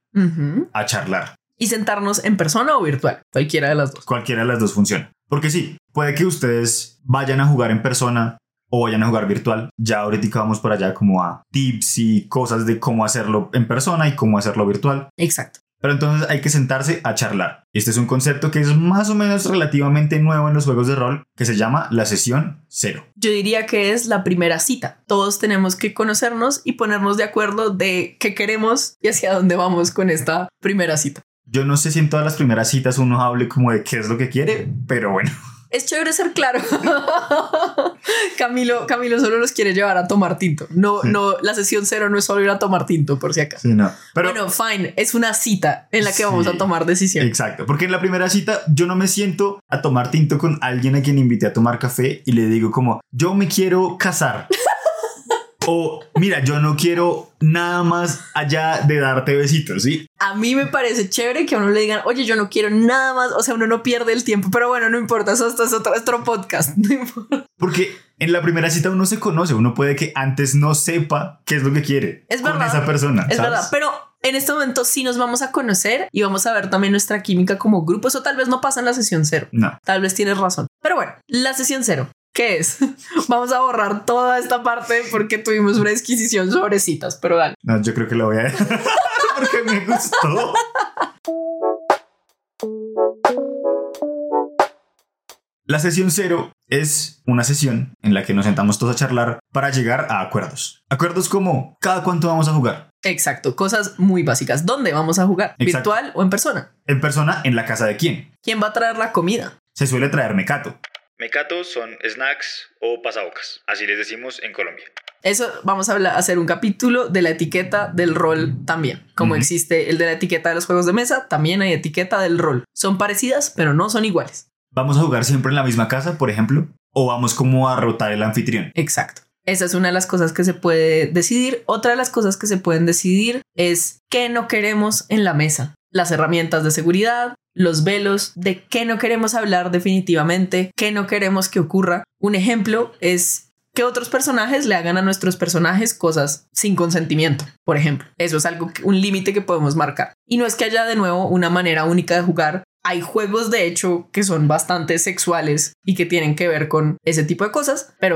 a charlar. Y sentarnos en persona o virtual, cualquiera de las dos. Cualquiera de las dos funciona. Porque sí, puede que ustedes vayan a jugar en persona o vayan a jugar virtual. Ya ahorita vamos por allá como a tips y cosas de cómo hacerlo en persona y cómo hacerlo virtual. Exacto. Pero entonces hay que sentarse a charlar. Este es un concepto que es más o menos relativamente nuevo en los juegos de rol, que se llama la sesión 0. Yo diría que es la primera cita. Todos tenemos que conocernos y ponernos de acuerdo de qué queremos y hacia dónde vamos con esta primera cita. Yo no sé si en todas las primeras citas uno hable como de qué es lo que quiere, pero bueno. Es chévere ser claro. Camilo solo los quiere llevar a tomar tinto. No, la sesión 0 no es solo ir a tomar tinto, por si acaso. Sí, no. Pero, bueno, fine. Es una cita en la que vamos a tomar decisiones. Exacto. Porque en la primera cita yo no me siento a tomar tinto con alguien a quien invité a tomar café y le digo como, yo me quiero casar. O mira, yo no quiero nada más allá de darte besitos, ¿sí? A mí me parece chévere que a uno le digan, oye, yo no quiero nada más. O sea, uno no pierde el tiempo, pero bueno, no importa. Eso es otro podcast. No importa. Porque en la primera cita uno se conoce. Uno puede que antes no sepa qué es lo que quiere con esa persona. Es verdad, pero en este momento sí nos vamos a conocer y vamos a ver también nuestra química como grupo. Eso tal vez no pasa en la sesión 0. No. Tal vez tienes razón. Pero bueno, la sesión 0. ¿Qué es? Vamos a borrar toda esta parte porque tuvimos una exquisición sobre citas, pero dale. No, yo creo que lo voy a dejar porque me gustó. La sesión 0 es una sesión en la que nos sentamos todos a charlar para llegar a acuerdos. Acuerdos como ¿cada cuánto vamos a jugar? Exacto, cosas muy básicas. ¿Dónde vamos a jugar? Exacto. ¿Virtual o en persona? En persona, ¿en la casa de quién? ¿Quién va a traer la comida? Se suele traer mecato. Mecatos son snacks o pasabocas, así les decimos en Colombia. Eso vamos a hacer un capítulo de la etiqueta del rol también. Como existe el de la etiqueta de los juegos de mesa, también hay etiqueta del rol. Son parecidas, pero no son iguales. ¿Vamos a jugar siempre en la misma casa, por ejemplo? ¿O vamos como a rotar el anfitrión? Exacto. Esa es una de las cosas que se puede decidir. Otra de las cosas que se pueden decidir es qué no queremos en la mesa. Las herramientas de seguridad, los velos, de qué no queremos hablar definitivamente, qué no queremos que ocurra. Un ejemplo es que otros personajes le hagan a nuestros personajes cosas sin consentimiento, por ejemplo. Eso es un límite que podemos marcar. Y no es que haya de nuevo una manera única de jugar. Hay juegos, de hecho, que son bastante sexuales y que tienen que ver con ese tipo de cosas, pero pues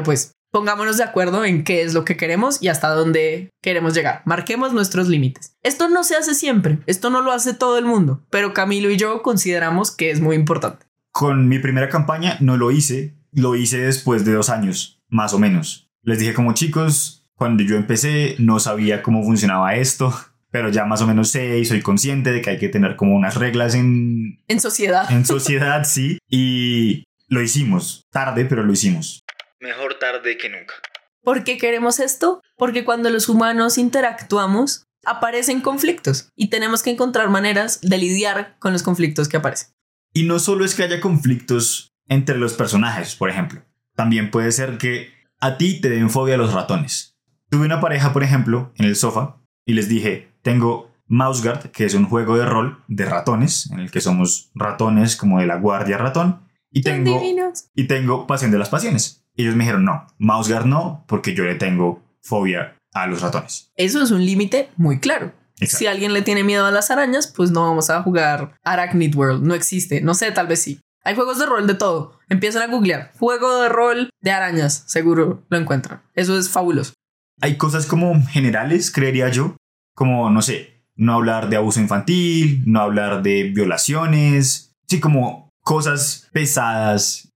Pongámonos de acuerdo en qué es lo que queremos y hasta dónde queremos llegar. Marquemos nuestros límites. Esto no se hace siempre, esto no lo hace todo el mundo, pero Camilo y yo consideramos que es muy importante. Con mi primera campaña no lo hice después de 2 años, más o menos. Les dije como chicos, cuando yo empecé no sabía cómo funcionaba esto, pero ya más o menos sé y soy consciente de que hay que tener como unas reglas en sociedad. En sociedad, sí. Y lo hicimos, tarde, pero lo hicimos. Mejor tarde que nunca. ¿Por qué queremos esto? Porque cuando los humanos interactuamos, aparecen conflictos y tenemos que encontrar maneras de lidiar con los conflictos que aparecen. Y no solo es que haya conflictos entre los personajes, por ejemplo. También puede ser que a ti te den fobia a los ratones. Tuve una pareja, por ejemplo, en el sofá y les dije, tengo Mouseguard, que es un juego de rol de ratones, en el que somos ratones como de la guardia ratón, y tengo Pasión de las Pasiones. Y ellos me dijeron, no, Mouseguard no, porque yo le tengo fobia a los ratones. Eso es un límite muy claro. Exacto. Si alguien le tiene miedo a las arañas, pues no vamos a jugar Arachnid World. No existe. No sé, tal vez sí. Hay juegos de rol de todo. Empiezan a googlear. Juego de rol de arañas. Seguro lo encuentran. Eso es fabuloso. Hay cosas como generales, creería yo, como, no sé, no hablar de abuso infantil, no hablar de violaciones. Sí, como cosas pesadas,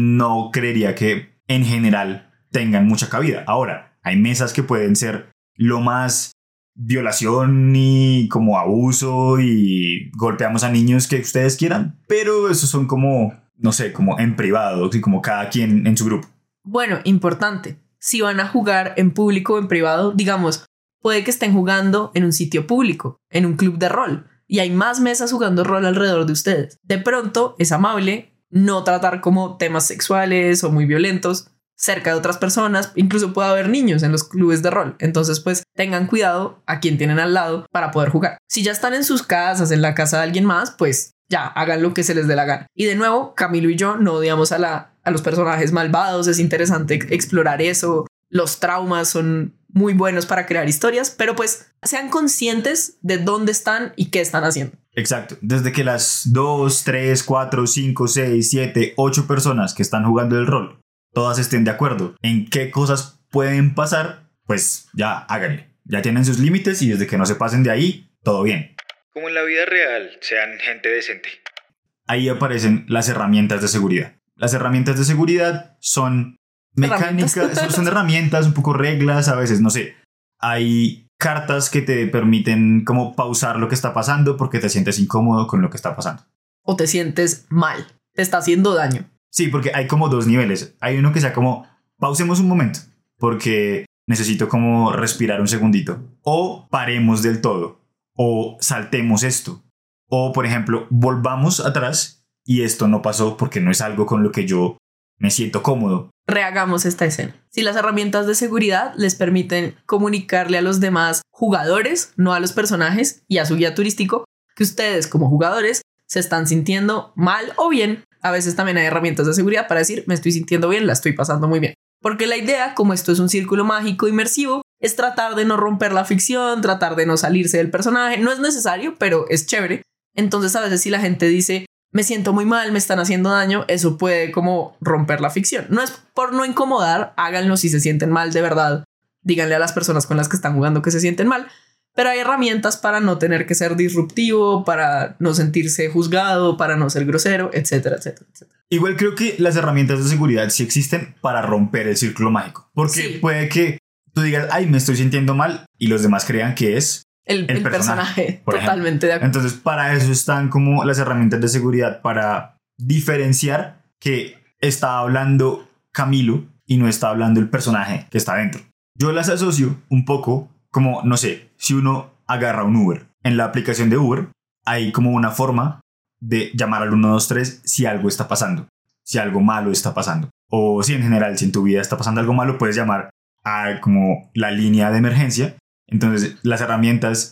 no creería que en general tengan mucha cabida. Ahora, hay mesas que pueden ser lo más violación y como abuso y golpeamos a niños que ustedes quieran, pero esos son como, no sé, como en privado, y como cada quien en su grupo. Bueno, importante. Si van a jugar en público o en privado, digamos, puede que estén jugando en un sitio público, en un club de rol, y hay más mesas jugando rol alrededor de ustedes. De pronto, es amable no tratar como temas sexuales o muy violentos cerca de otras personas. Incluso puede haber niños en los clubes de rol. Entonces, pues, tengan cuidado a quien tienen al lado para poder jugar. Si ya están en sus casas, en la casa de alguien más, pues ya, hagan lo que se les dé la gana. Y de nuevo, Camilo y yo no odiamos a los personajes malvados. Es interesante explorar eso. Los traumas son muy buenos para crear historias, pero pues sean conscientes de dónde están y qué están haciendo. Exacto. Desde que las 2, 3, 4, 5, 6, 7, 8 personas que están jugando el rol, todas estén de acuerdo en qué cosas pueden pasar, pues ya háganle. Ya tienen sus límites y desde que no se pasen de ahí, todo bien. Como en la vida real, sean gente decente. Ahí aparecen las herramientas de seguridad. Las herramientas de seguridad son mecánicas, son herramientas, un poco reglas, a veces, no sé. Hay cartas que te permiten como pausar lo que está pasando porque te sientes incómodo con lo que está pasando. O te sientes mal, te está haciendo daño. Sí, porque hay como 2 niveles. Hay uno que sea como, pausemos un momento, porque necesito como respirar un segundito. O paremos del todo. O saltemos esto. O, por ejemplo, volvamos atrás y esto no pasó porque no es algo con lo que yo me siento cómodo. Rehagamos esta escena. Si las herramientas de seguridad les permiten comunicarle a los demás jugadores, no a los personajes y a su guía turístico, que ustedes como jugadores se están sintiendo mal o bien. A veces también hay herramientas de seguridad para decir, me estoy sintiendo bien, la estoy pasando muy bien. Porque la idea, como esto es un círculo mágico inmersivo, es tratar de no romper la ficción, tratar de no salirse del personaje. No es necesario, pero es chévere. Entonces a veces si la gente dice, me siento muy mal, me están haciendo daño, eso puede como romper la ficción. No es por no incomodar, háganlo si se sienten mal de verdad. Díganle a las personas con las que están jugando que se sienten mal. Pero hay herramientas para no tener que ser disruptivo, para no sentirse juzgado, para no ser grosero, etcétera, etcétera, etcétera. Igual creo que las herramientas de seguridad sí existen para romper el círculo mágico. Porque Sí. puede que tú digas, ay, me estoy sintiendo mal y los demás crean que es El personaje por totalmente de acuerdo. Entonces, para eso están como las herramientas de seguridad, para diferenciar que está hablando Camilo y no está hablando el personaje que está dentro. Yo las asocio un poco como, no sé, si uno agarra un Uber. En la aplicación de Uber hay como una forma de llamar al 123 si algo está pasando, si algo malo está pasando. O si en general, si en tu vida está pasando algo malo, puedes llamar a como la línea de emergencia. Entonces, las herramientas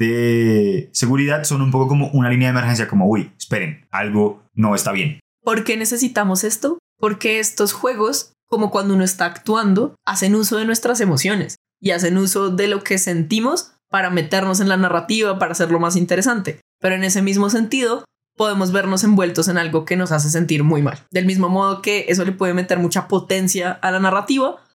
de seguridad son un poco como una línea de emergencia, como, uy, esperen, algo no está bien. ¿Por qué necesitamos esto? Porque estos juegos, como cuando uno está actuando, hacen uso de nuestras emociones y hacen uso de lo que sentimos para meternos en la narrativa, para hacerlo más interesante. Pero en ese mismo sentido, podemos vernos envueltos en algo que nos hace sentir muy mal. Del mismo modo que eso le puede meter mucha potencia a la narrativa,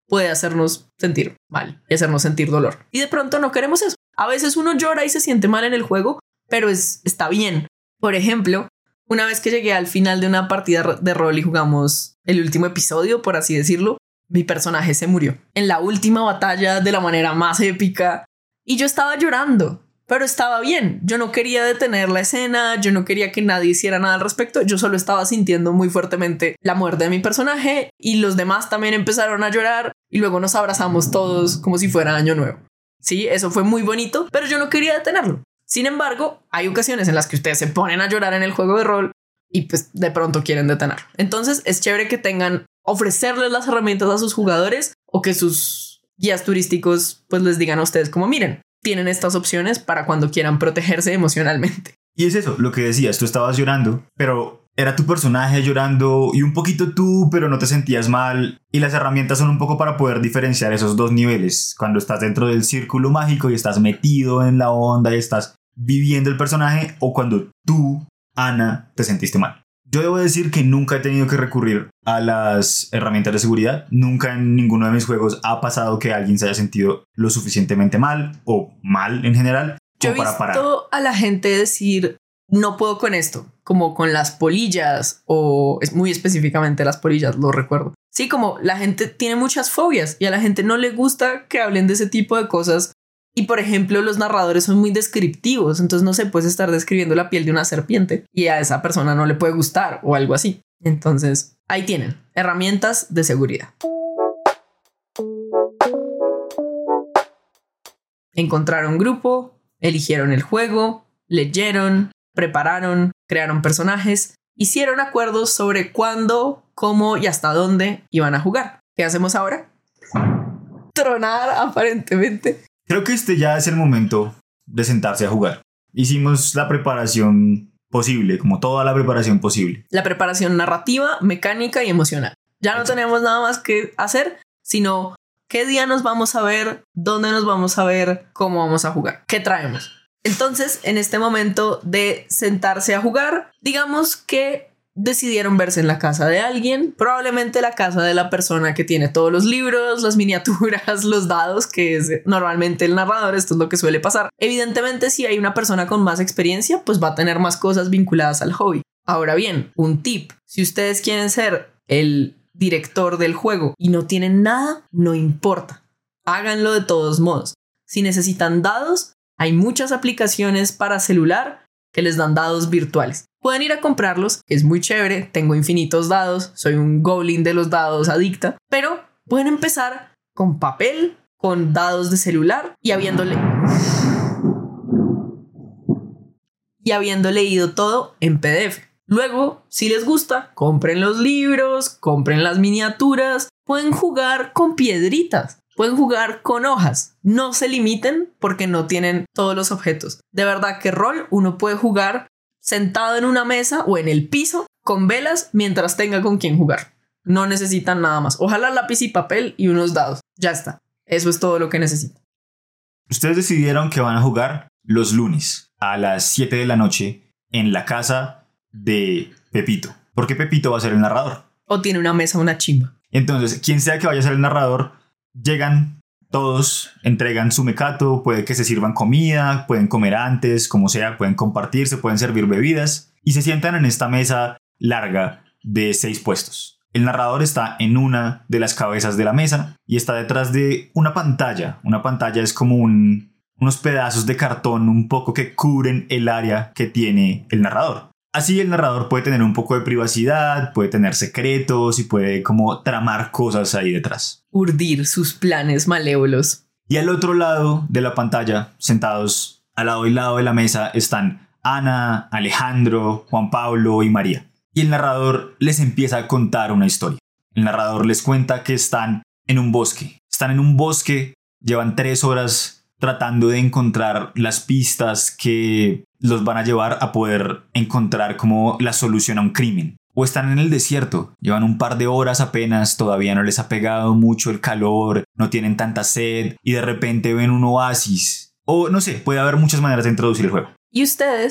puede hacernos sentir mal y hacernos sentir dolor. Y de pronto no queremos eso. A veces uno llora y se siente mal en el juego, pero está bien. Por ejemplo, una vez que llegué al final de una partida de rol y jugamos el último episodio, por así decirlo, mi personaje se murió en la última batalla de la manera más épica y yo estaba llorando, pero estaba bien. Yo no quería detener la escena, yo no quería que nadie hiciera nada al respecto. Yo solo estaba sintiendo muy fuertemente la muerte de mi personaje y los demás también empezaron a llorar y luego nos abrazamos todos como si fuera Año Nuevo. Sí, eso fue muy bonito, pero yo no quería detenerlo. Sin embargo, hay ocasiones en las que ustedes se ponen a llorar en el juego de rol y pues de pronto quieren detenerlo. Entonces es chévere que tengan, ofrecerles las herramientas a sus jugadores o que sus guías turísticos pues les digan a ustedes como miren, tienen estas opciones para cuando quieran protegerse emocionalmente. Y es eso, lo que decías, tú estabas llorando, pero era tu personaje llorando y un poquito tú, pero no te sentías mal. Y las herramientas son un poco para poder diferenciar esos dos niveles. Cuando estás dentro del círculo mágico y estás metido en la onda y estás viviendo el personaje, o cuando tú, Ana, te sentiste mal. Yo debo decir que nunca he tenido que recurrir a las herramientas de seguridad. Nunca en ninguno de mis juegos ha pasado que alguien se haya sentido lo suficientemente mal o mal en general. Yo he visto a la gente decir no puedo con esto, como con las polillas o es muy específicamente las polillas, lo recuerdo. Sí, como la gente tiene muchas fobias y a la gente no le gusta que hablen de ese tipo de cosas. Y por ejemplo, los narradores son muy descriptivos, entonces no se puede estar describiendo la piel de una serpiente y a esa persona no le puede gustar o algo así. Entonces, ahí tienen herramientas de seguridad. Encontraron grupo, eligieron el juego, leyeron, prepararon, crearon personajes, hicieron acuerdos sobre cuándo, cómo y hasta dónde iban a jugar. ¿Qué hacemos ahora? Tronar, aparentemente. Creo que este ya es el momento de sentarse a jugar. Hicimos la preparación posible, como toda la preparación posible. La preparación narrativa, mecánica y emocional. Ya no tenemos nada más que hacer, sino qué día nos vamos a ver, dónde nos vamos a ver, cómo vamos a jugar, qué traemos. Entonces, en este momento de sentarse a jugar, digamos que decidieron verse en la casa de alguien, probablemente la casa de la persona que tiene todos los libros, las miniaturas, los dados, que es normalmente el narrador. Esto es lo que suele pasar. Evidentemente, si hay una persona con más experiencia, pues va a tener más cosas vinculadas al hobby. Ahora bien, un tip: si ustedes quieren ser el director del juego y no tienen nada, no importa, háganlo de todos modos. Si necesitan dados, hay muchas aplicaciones para celular que les dan dados virtuales. Pueden ir a comprarlos, es muy chévere, tengo infinitos dados, soy un goblin de los dados adicta, pero pueden empezar con papel, con dados de celular y habiendo leído todo en PDF. Luego, si les gusta, compren los libros, compren las miniaturas, pueden jugar con piedritas. Pueden jugar con hojas, no se limiten porque no tienen todos los objetos. De verdad que rol uno puede jugar sentado en una mesa o en el piso con velas mientras tenga con quien jugar. No necesitan nada más. Ojalá lápiz y papel y unos dados. Ya está. Eso es todo lo que necesitan. Ustedes decidieron que van a jugar los lunes a las 7 de la noche en la casa de Pepito. Porque Pepito va a ser el narrador. O tiene una mesa, una chimba. Entonces, quien sea que vaya a ser el narrador, llegan todos, entregan su mecato, puede que se sirvan comida, pueden comer antes, como sea, pueden compartir, se pueden servir bebidas y se sientan en esta mesa larga de 6 puestos. El narrador está en una de las cabezas de la mesa y está detrás de una pantalla. Una pantalla es como unos pedazos de cartón un poco que cubren el área que tiene el narrador. Así el narrador puede tener un poco de privacidad, puede tener secretos y puede como tramar cosas ahí detrás. Urdir sus planes malévolos. Y al otro lado de la pantalla, sentados al lado y lado de la mesa, están Ana, Alejandro, Juan Pablo y María. Y el narrador les empieza a contar una historia. El narrador les cuenta que están en un bosque. Están en un bosque, llevan 3 horas tratando de encontrar las pistas que los van a llevar a poder encontrar como la solución a un crimen. O están en el desierto, llevan un par de horas apenas, todavía no les ha pegado mucho el calor, no tienen tanta sed y de repente ven un oasis. O no sé, puede haber muchas maneras de introducir el juego. Y ustedes,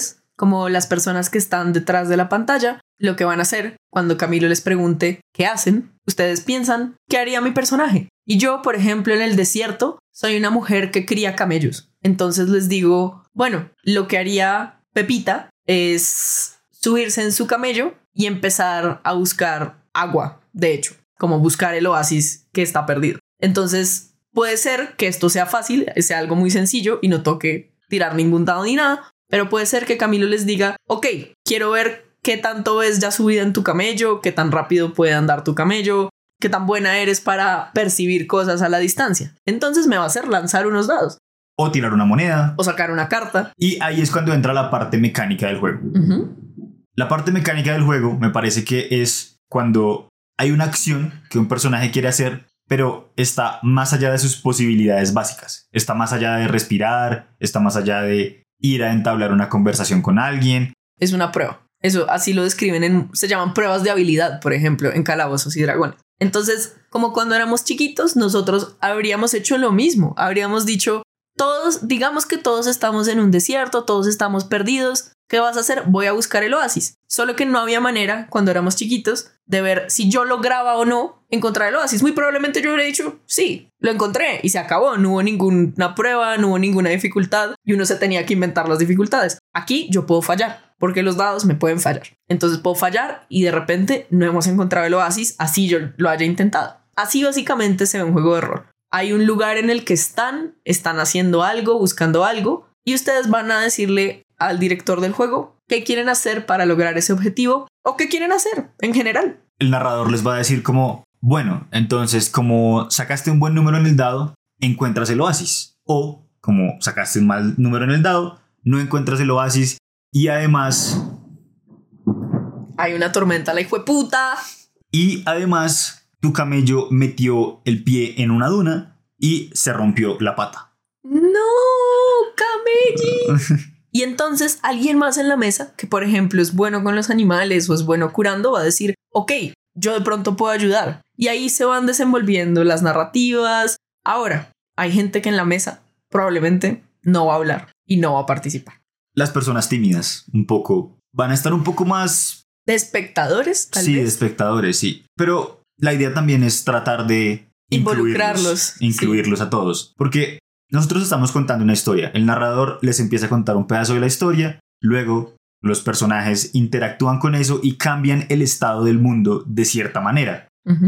como las personas que están detrás de la pantalla, lo que van a hacer cuando Camilo les pregunte qué hacen, ustedes piensan, ¿qué haría mi personaje? Y yo, por ejemplo, en el desierto, soy una mujer que cría camellos. Entonces les digo, bueno, lo que haría Pepita es subirse en su camello y empezar a buscar agua, de hecho, como buscar el oasis que está perdido. Entonces puede ser que esto sea fácil, sea algo muy sencillo y no toque tirar ningún dado ni nada, pero puede ser que Camilo les diga, ok, quiero ver qué tanto es ya subida en tu camello, qué tan rápido puede andar tu camello, qué tan buena eres para percibir cosas a la distancia. Entonces me va a hacer lanzar unos dados. O tirar una moneda. O sacar una carta. Y ahí es cuando entra la parte mecánica del juego. La parte mecánica del juego me parece que es cuando hay una acción que un personaje quiere hacer, pero está más allá de sus posibilidades básicas. Está más allá de respirar, está más allá de ir a entablar una conversación con alguien. Es una prueba. Eso así lo describen se llaman pruebas de habilidad, por ejemplo, en Calabozos y Dragones. Entonces, como cuando éramos chiquitos, nosotros habríamos hecho lo mismo. Habríamos dicho, digamos que todos estamos en un desierto, todos estamos perdidos. ¿Qué vas a hacer? Voy a buscar el oasis. Solo que no había manera, cuando éramos chiquitos, de ver si yo lograba o no encontrar el oasis. Muy probablemente yo hubiera dicho, sí, lo encontré y se acabó. No hubo ninguna prueba, no hubo ninguna dificultad y uno se tenía que inventar las dificultades. Aquí yo puedo fallar, porque los dados me pueden fallar. Entonces puedo fallar y de repente no hemos encontrado el oasis, así yo lo haya intentado. Así básicamente se ve un juego de rol. Hay un lugar en el que están haciendo algo, buscando algo, y ustedes van a decirle al director del juego qué quieren hacer para lograr ese objetivo o qué quieren hacer en general. El narrador les va a decir como, bueno, entonces como sacaste un buen número en el dado, encuentras el oasis. O como sacaste un mal número en el dado, no encuentras el oasis y además... hay una tormenta, la hijueputa. Y además tu camello metió el pie en una duna y se rompió la pata. ¡No, camelli! Y entonces alguien más en la mesa, que por ejemplo es bueno con los animales o es bueno curando, va a decir, ok, yo de pronto puedo ayudar. Y ahí se van desenvolviendo las narrativas. Ahora, hay gente que en la mesa probablemente no va a hablar y no va a participar. Las personas tímidas un poco van a estar un poco más... ¿De espectadores, tal vez? Sí, de espectadores, sí. Pero la idea también es tratar de involucrarlos. Incluirlos a todos. Porque nosotros estamos contando una historia. El narrador les empieza a contar un pedazo de la historia. Luego los personajes interactúan con eso y cambian el estado del mundo de cierta manera.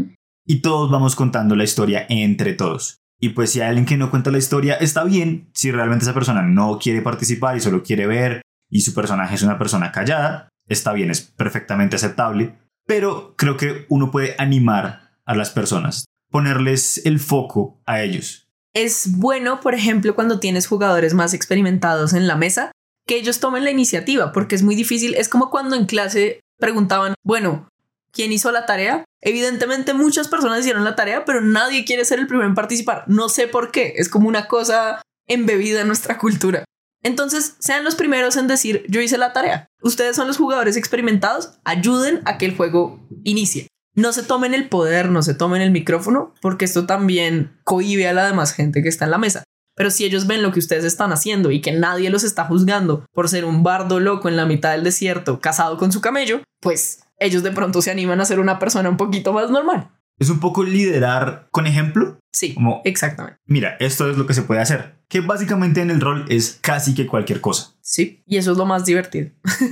Y todos vamos contando la historia entre todos. Y pues si hay alguien que no cuenta la historia, está bien. Si realmente esa persona no quiere participar y solo quiere ver y su personaje es una persona callada, está bien, es perfectamente aceptable. Pero creo que uno puede animar a las personas, ponerles el foco a ellos. Es bueno, por ejemplo, cuando tienes jugadores más experimentados en la mesa, que ellos tomen la iniciativa, porque es muy difícil. Es como cuando en clase preguntaban, bueno, ¿quién hizo la tarea? Evidentemente muchas personas hicieron la tarea, pero nadie quiere ser el primero en participar. No sé por qué, es como una cosa embebida en nuestra cultura. Entonces, sean los primeros en decir, yo hice la tarea. Ustedes son los jugadores experimentados, ayuden a que el juego inicie. No se tomen el poder, no se tomen el micrófono, porque esto también cohíbe a la demás gente que está en la mesa. Pero si ellos ven lo que ustedes están haciendo y que nadie los está juzgando por ser un bardo loco en la mitad del desierto casado con su camello, pues ellos de pronto se animan a ser una persona un poquito más normal. Es un poco liderar con ejemplo. Sí, como, exactamente. Mira, esto es lo que se puede hacer. Que básicamente en el rol es casi que cualquier cosa. Sí, y eso es lo más divertido.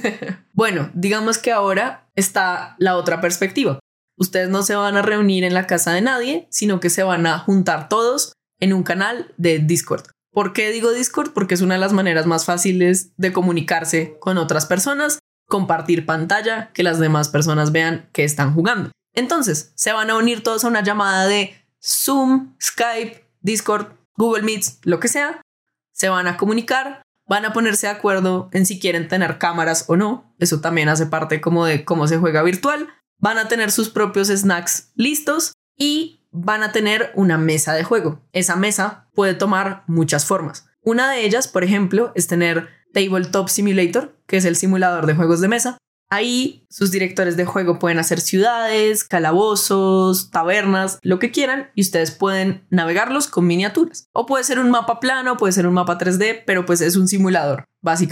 Bueno, digamos que ahora está la otra perspectiva. Ustedes no se van a reunir en la casa de nadie, sino que se van a juntar todos en un canal de Discord. ¿Por qué digo Discord? Porque es una de las maneras más fáciles de comunicarse con otras personas, compartir pantalla, que las demás personas vean que están jugando. Entonces, se van a unir todos a una llamada de Zoom, Skype, Discord, Google Meets, lo que sea. Se van a comunicar, van a ponerse de acuerdo en si quieren tener cámaras o no. Eso también hace parte como de cómo se juega virtual. Van a tener sus propios snacks listos y van a tener una mesa de juego. Esa mesa puede tomar muchas formas. Una de ellas, por ejemplo, es tener Tabletop Simulator, que es el simulador de juegos de mesa. Ahí sus directores de juego pueden hacer ciudades, calabozos, tabernas, lo que quieran, y ustedes pueden navegarlos con miniaturas. O puede ser un mapa plano, puede ser un mapa 3D, pero pues es un simulador, básicamente.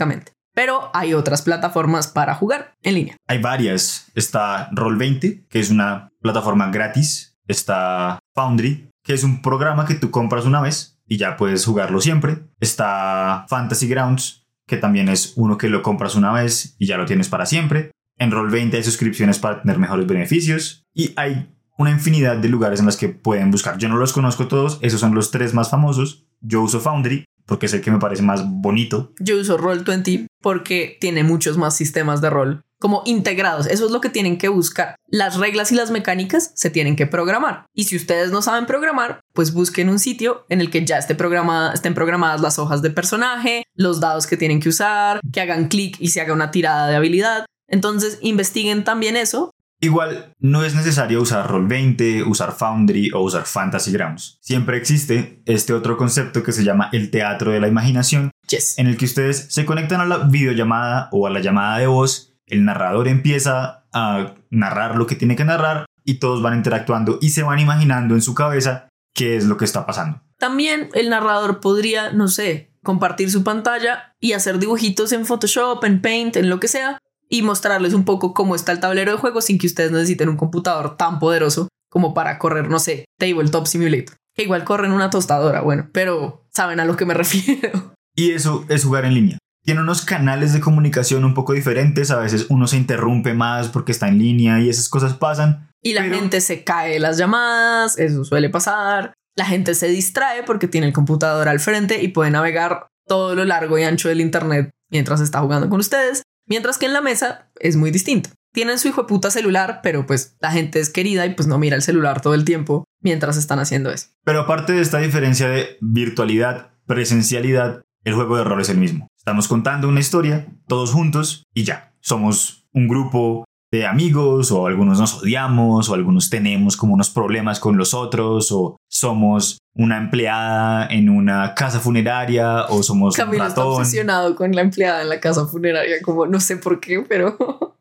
Pero hay otras plataformas para jugar en línea. Hay varias. Está Roll20, que es una plataforma gratis. Está Foundry, que es un programa que tú compras una vez y ya puedes jugarlo siempre. Está Fantasy Grounds, que también es uno que lo compras una vez y ya lo tienes para siempre. En Roll20 hay suscripciones para tener mejores beneficios y hay una infinidad de lugares en los que pueden buscar. Yo no los conozco todos, esos son los 3 más famosos. Yo uso Foundry porque es el que me parece más bonito. Yo uso Roll20 porque tiene muchos más sistemas de rol como integrados. Eso es lo que tienen que buscar. Las reglas y las mecánicas se tienen que programar. Y si ustedes no saben programar, pues busquen un sitio en el que ya estén programadas las hojas de personaje, los dados que tienen que usar, que hagan clic y se haga una tirada de habilidad. Entonces investiguen también eso. Igual no es necesario usar Roll20, usar Foundry o usar Fantasy Grounds. Siempre existe este otro concepto que se llama el teatro de la imaginación, Yes. en el que ustedes se conectan a la videollamada o a la llamada de voz, el narrador empieza a narrar lo que tiene que narrar y todos van interactuando y se van imaginando en su cabeza qué es lo que está pasando. También el narrador podría, no sé, compartir su pantalla y hacer dibujitos en Photoshop, en Paint, en lo que sea, y mostrarles un poco cómo está el tablero de juego sin que ustedes necesiten un computador tan poderoso como para correr, no sé, Tabletop Simulator. Que igual corren una tostadora, bueno, pero saben a lo que me refiero. Y eso es jugar en línea. Tiene unos canales de comunicación un poco diferentes. A veces uno se interrumpe más porque está en línea y esas cosas pasan. Y la gente se cae de las llamadas, eso suele pasar. La gente se distrae porque tiene el computador al frente y puede navegar todo lo largo y ancho del internet mientras está jugando con ustedes. Mientras que en la mesa es muy distinto. Tienen su hijo de puta celular, pero pues la gente es querida y pues no mira el celular todo el tiempo mientras están haciendo eso. Pero aparte de esta diferencia de virtualidad, presencialidad, el juego de rol es el mismo. Estamos contando una historia, todos juntos y ya. Somos un grupo de amigos, o algunos nos odiamos, o algunos tenemos como unos problemas con los otros, o somos una empleada en una casa funeraria, o somos Camilo un ratón. está obsesionado con la empleada en la casa funeraria, como no sé por qué, pero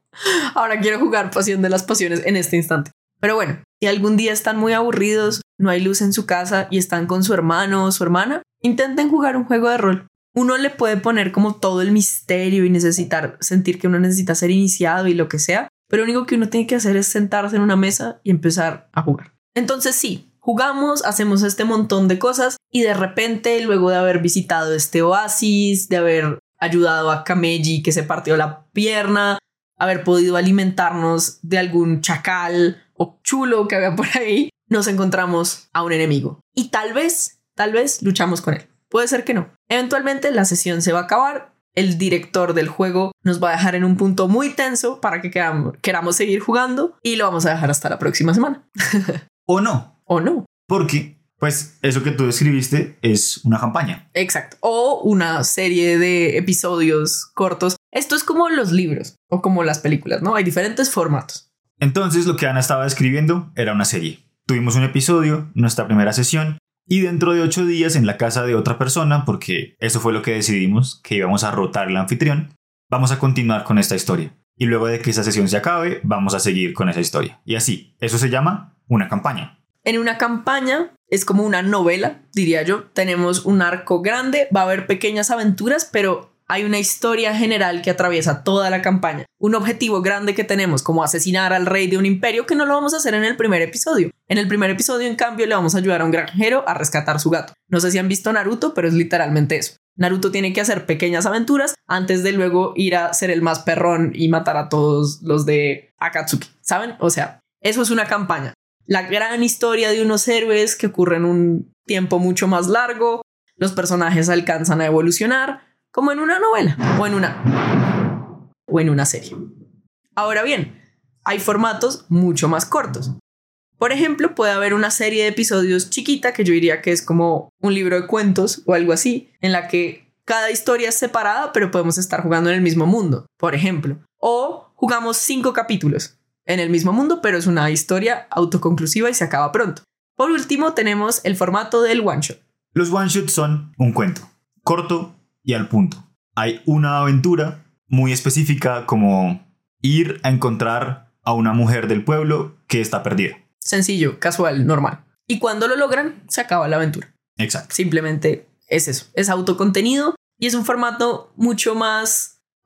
ahora quiero jugar Pasión de las Pasiones en este instante. Pero bueno, si algún día están muy aburridos, no hay luz en su casa y están con su hermano o su hermana, intenten jugar un juego de rol. Uno le puede poner como todo el misterio y sentir que uno necesita ser iniciado y lo que sea, pero lo único que uno tiene que hacer es sentarse en una mesa y empezar a jugar. Entonces sí, jugamos, hacemos este montón de cosas y de repente, luego de haber visitado este oasis, de haber ayudado a Kameji que se partió la pierna, haber podido alimentarnos de algún chacal o chulo que había por ahí, nos encontramos a un enemigo. Y tal vez luchamos con él. Puede ser que no. Eventualmente la sesión se va a acabar. El director del juego nos va a dejar en un punto muy tenso para que queramos seguir jugando y lo vamos a dejar hasta la próxima semana. O no. O no. Porque, pues, eso que tú describiste es una campaña. Exacto. O una serie de episodios cortos. Esto es como los libros o como las películas, ¿no? Hay diferentes formatos. Entonces, lo que Ana estaba describiendo era una serie. Tuvimos un episodio, nuestra primera sesión, y dentro de 8 días en la casa de otra persona, porque eso fue lo que decidimos, que íbamos a rotar el anfitrión, vamos a continuar con esta historia. Y luego de que esa sesión se acabe, vamos a seguir con esa historia. Y así, eso se llama una campaña. En una campaña es como una novela, diría yo. Tenemos un arco grande, va a haber pequeñas aventuras, pero hay una historia general que atraviesa toda la campaña. Un objetivo grande que tenemos, como asesinar al rey de un imperio, que no lo vamos a hacer en el primer episodio. En el primer episodio, en cambio, le vamos a ayudar a un granjero a rescatar su gato. No sé si han visto Naruto, pero es literalmente eso. Naruto tiene que hacer pequeñas aventuras antes de luego ir a ser el más perrón y matar a todos los de Akatsuki, ¿saben? O sea, eso es una campaña. La gran historia de unos héroes que ocurre en un tiempo mucho más largo. Los personajes alcanzan a evolucionar, como en una novela o en una serie. Ahora bien, hay formatos mucho más cortos. Por ejemplo, puede haber una serie de episodios chiquita, que yo diría que es como un libro de cuentos o algo así, en la que cada historia es separada, pero podemos estar jugando en el mismo mundo, por ejemplo. O jugamos 5 capítulos en el mismo mundo, pero es una historia autoconclusiva y se acaba pronto. Por último, tenemos el formato del one shot. Los one shots son un cuento, corto y al punto. Hay una aventura muy específica, como ir a encontrar a una mujer del pueblo que está perdida. Sencillo, casual, normal. Y cuando lo logran, se acaba la aventura. Exacto. Simplemente es eso. Es autocontenido y es un formato mucho más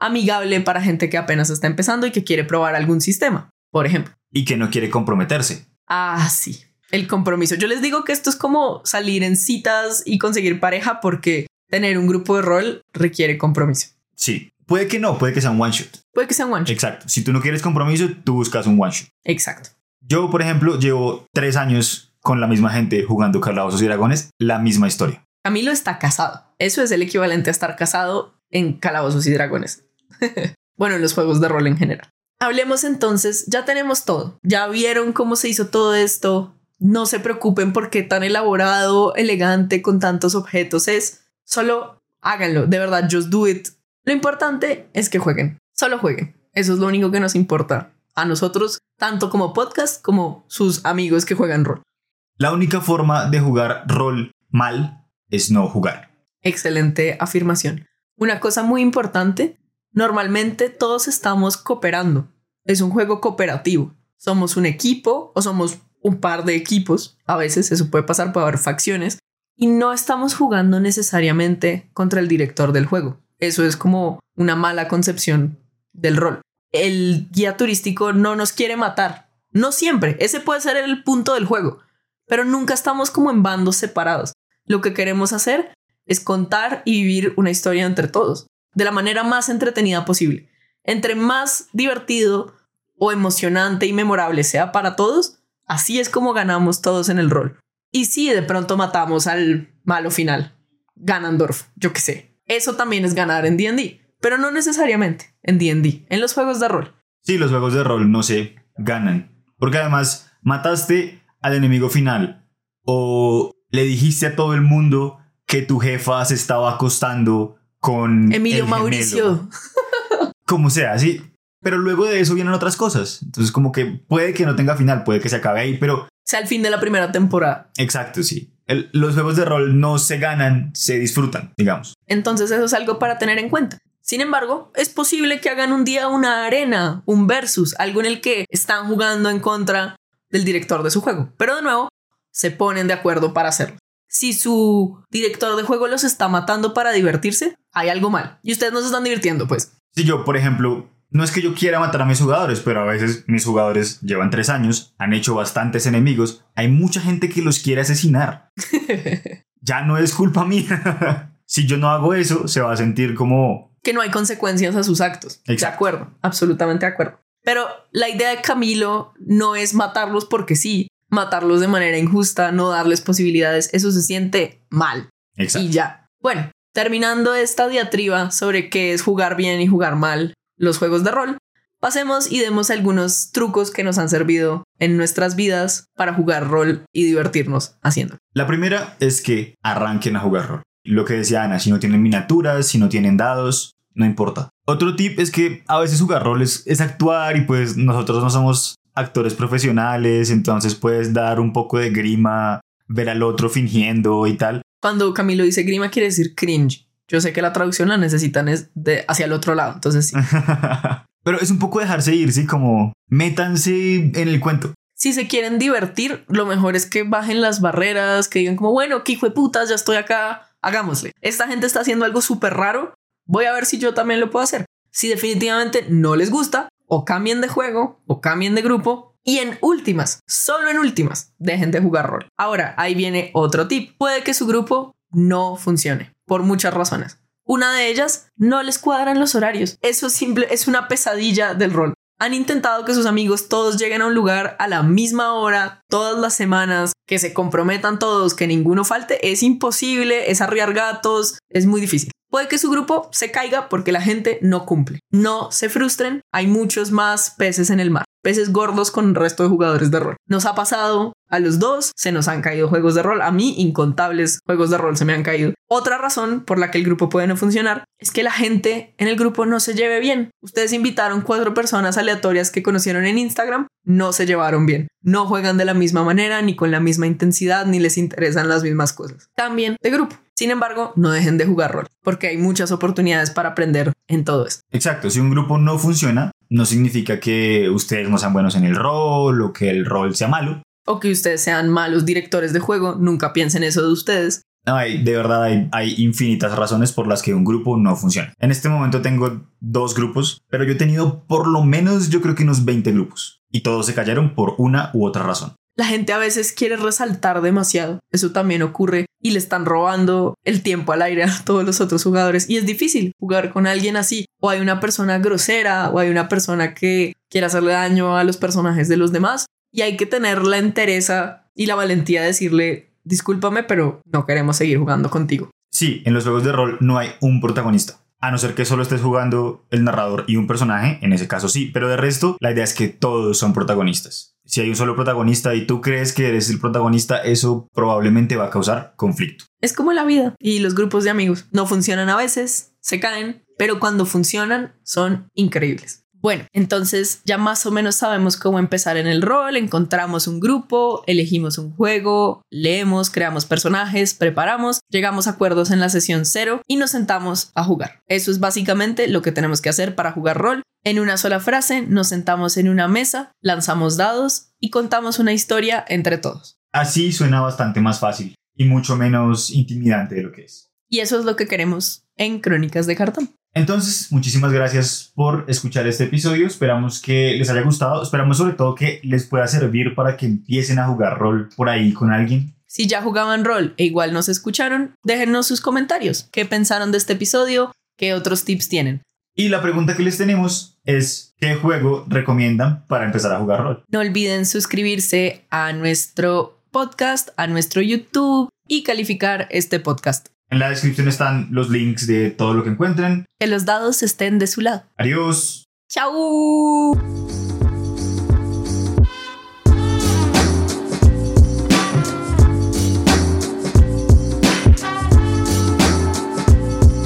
amigable para gente que apenas está empezando y que quiere probar algún sistema, por ejemplo. Y que no quiere comprometerse. Ah, sí, el compromiso. Yo les digo que esto es como salir en citas y conseguir pareja porque tener un grupo de rol requiere compromiso. Sí, puede que no, puede que sea un one shot. Puede que sea un one shot. Exacto, si tú no quieres compromiso, tú buscas un one shot. Exacto. Yo, por ejemplo, llevo 3 años con la misma gente jugando Calabozos y Dragones, la misma historia. Camilo está casado. Eso es el equivalente a estar casado en Calabozos y Dragones. Bueno, en los juegos de rol en general. Hablemos entonces, ya tenemos todo. Ya vieron cómo se hizo todo esto. No se preocupen por qué tan elaborado, elegante, con tantos objetos es. Solo háganlo. De verdad, just do it. Lo importante es que jueguen. Solo jueguen. Eso es lo único que nos importa a nosotros, tanto como podcast como sus amigos que juegan rol. La única forma de jugar rol mal es no jugar. Excelente afirmación. Una cosa muy importante, normalmente todos estamos cooperando. Es un juego cooperativo. Somos un equipo o somos un par de equipos. A veces eso puede pasar, puede haber facciones. Y no estamos jugando necesariamente contra el director del juego. Eso es como una mala concepción del rol. El guía turístico no nos quiere matar. No siempre. Ese puede ser el punto del juego. Pero nunca estamos como en bandos separados. Lo que queremos hacer es contar y vivir una historia entre todos, de la manera más entretenida posible. Entre más divertido o emocionante y memorable sea para todos, así es como ganamos todos en el rol. Y si de pronto matamos al malo final, Ganondorf, yo qué sé. Eso también es ganar en D&D, pero no necesariamente en D&D, en los juegos de rol. Sí, los juegos de rol no se ganan, porque además mataste al enemigo final o le dijiste a todo el mundo que tu jefa se estaba acostando con Emilio el Mauricio. Como sea, sí. Pero luego de eso vienen otras cosas. Entonces como que puede que no tenga final, puede que se acabe ahí, pero... sea el fin de la primera temporada. Exacto, sí. Los juegos de rol no se ganan, se disfrutan, digamos. Entonces eso es algo para tener en cuenta. Sin embargo, es posible que hagan un día una arena, un versus, algo en el que están jugando en contra del director de su juego. Pero de nuevo, se ponen de acuerdo para hacerlo. Si su director de juego los está matando para divertirse, hay algo mal. Y ustedes no se están divirtiendo, pues. Si yo, por ejemplo, no es que yo quiera matar a mis jugadores, pero a veces mis jugadores llevan 3 años, han hecho bastantes enemigos, hay mucha gente que los quiere asesinar. Ya no es culpa mía. Si yo no hago eso, se va a sentir como... que no hay consecuencias a sus actos. Exacto. De acuerdo, absolutamente de acuerdo. Pero la idea de Camilo no es matarlos porque sí, matarlos de manera injusta, no darles posibilidades, eso se siente mal. Exacto. Y ya. Bueno, terminando esta diatriba sobre qué es jugar bien y jugar mal los juegos de rol, pasemos y demos algunos trucos que nos han servido en nuestras vidas para jugar rol y divertirnos haciéndolo. La primera es que arranquen a jugar rol. Lo que decía Ana, si no tienen miniaturas, si no tienen dados, no importa. Otro tip es que a veces jugar rol es actuar y pues nosotros no somos actores profesionales, entonces puedes dar un poco de grima, ver al otro fingiendo y tal. Cuando Camilo dice grima quiere decir cringe. Yo sé que la traducción la necesitan es de hacia el otro lado, entonces sí. Pero es un poco dejarse ir, sí, como métanse en el cuento. Si se quieren divertir, lo mejor es que bajen las barreras, que digan como, bueno, qué hijo de putas, ya estoy acá, hagámosle. Esta gente está haciendo algo súper raro, voy a ver si yo también lo puedo hacer. Si definitivamente no les gusta, o cambien de juego, o cambien de grupo, y en últimas, solo en últimas, dejen de jugar rol. Ahora, ahí viene otro tip. Puede que su grupo no funcione, por muchas razones. Una de ellas, no les cuadran los horarios. Eso es una pesadilla del rol. Han intentado que sus amigos todos lleguen a un lugar a la misma hora, todas las semanas, que se comprometan todos, que ninguno falte. Es imposible, es arriar gatos, es muy difícil. Puede que su grupo se caiga porque la gente no cumple. No se frustren, hay muchos más peces en el mar. Peces gordos con el resto de jugadores de rol. Nos ha pasado a los dos, se nos han caído juegos de rol. A mí, incontables juegos de rol se me han caído. Otra razón por la que el grupo puede no funcionar es que la gente en el grupo no se lleve bien. Ustedes invitaron 4 personas aleatorias que conocieron en Instagram, no se llevaron bien. No juegan de la misma manera, ni con la misma intensidad, ni les interesan las mismas cosas. Cambien de grupo. Sin embargo, no dejen de jugar rol, porque hay muchas oportunidades para aprender en todo esto. Exacto, si un grupo no funciona, no significa que ustedes no sean buenos en el rol o que el rol sea malo. O que ustedes sean malos directores de juego, nunca piensen eso de ustedes. De verdad hay infinitas razones por las que un grupo no funciona. En este momento tengo 2 grupos, pero yo he tenido por lo menos yo creo que unos 20 grupos y todos se cayeron por una u otra razón. La gente a veces quiere resaltar demasiado. Eso también ocurre y le están robando el tiempo al aire a todos los otros jugadores. Y es difícil jugar con alguien así. O hay una persona grosera o hay una persona que quiere hacerle daño a los personajes de los demás. Y hay que tener la entereza y la valentía de decirle, discúlpame, pero no queremos seguir jugando contigo. Sí, en los juegos de rol no hay un protagonista. A no ser que solo estés jugando el narrador y un personaje, en ese caso sí. Pero de resto, la idea es que todos son protagonistas. Si hay un solo protagonista y tú crees que eres el protagonista, eso probablemente va a causar conflicto. Es como la vida y los grupos de amigos. No funcionan a veces, se caen, pero cuando funcionan son increíbles. Bueno, entonces ya más o menos sabemos cómo empezar en el rol, encontramos un grupo, elegimos un juego, leemos, creamos personajes, preparamos, llegamos a acuerdos en la sesión 0 y nos sentamos a jugar. Eso es básicamente lo que tenemos que hacer para jugar rol. En una sola frase nos sentamos en una mesa, lanzamos dados y contamos una historia entre todos. Así suena bastante más fácil y mucho menos intimidante de lo que es. Y eso es lo que queremos en Crónicas de Cartón. Entonces, muchísimas gracias por escuchar este episodio. Esperamos que les haya gustado. Esperamos sobre todo que les pueda servir para que empiecen a jugar rol por ahí con alguien. Si ya jugaban rol e igual nos escucharon, déjennos sus comentarios. ¿Qué pensaron de este episodio? ¿Qué otros tips tienen? Y la pregunta que les tenemos es, ¿qué juego recomiendan para empezar a jugar rol? No olviden suscribirse a nuestro podcast, a nuestro YouTube y calificar este podcast. En la descripción están los links de todo lo que encuentren. Que los dados estén de su lado. Adiós. ¡Chao!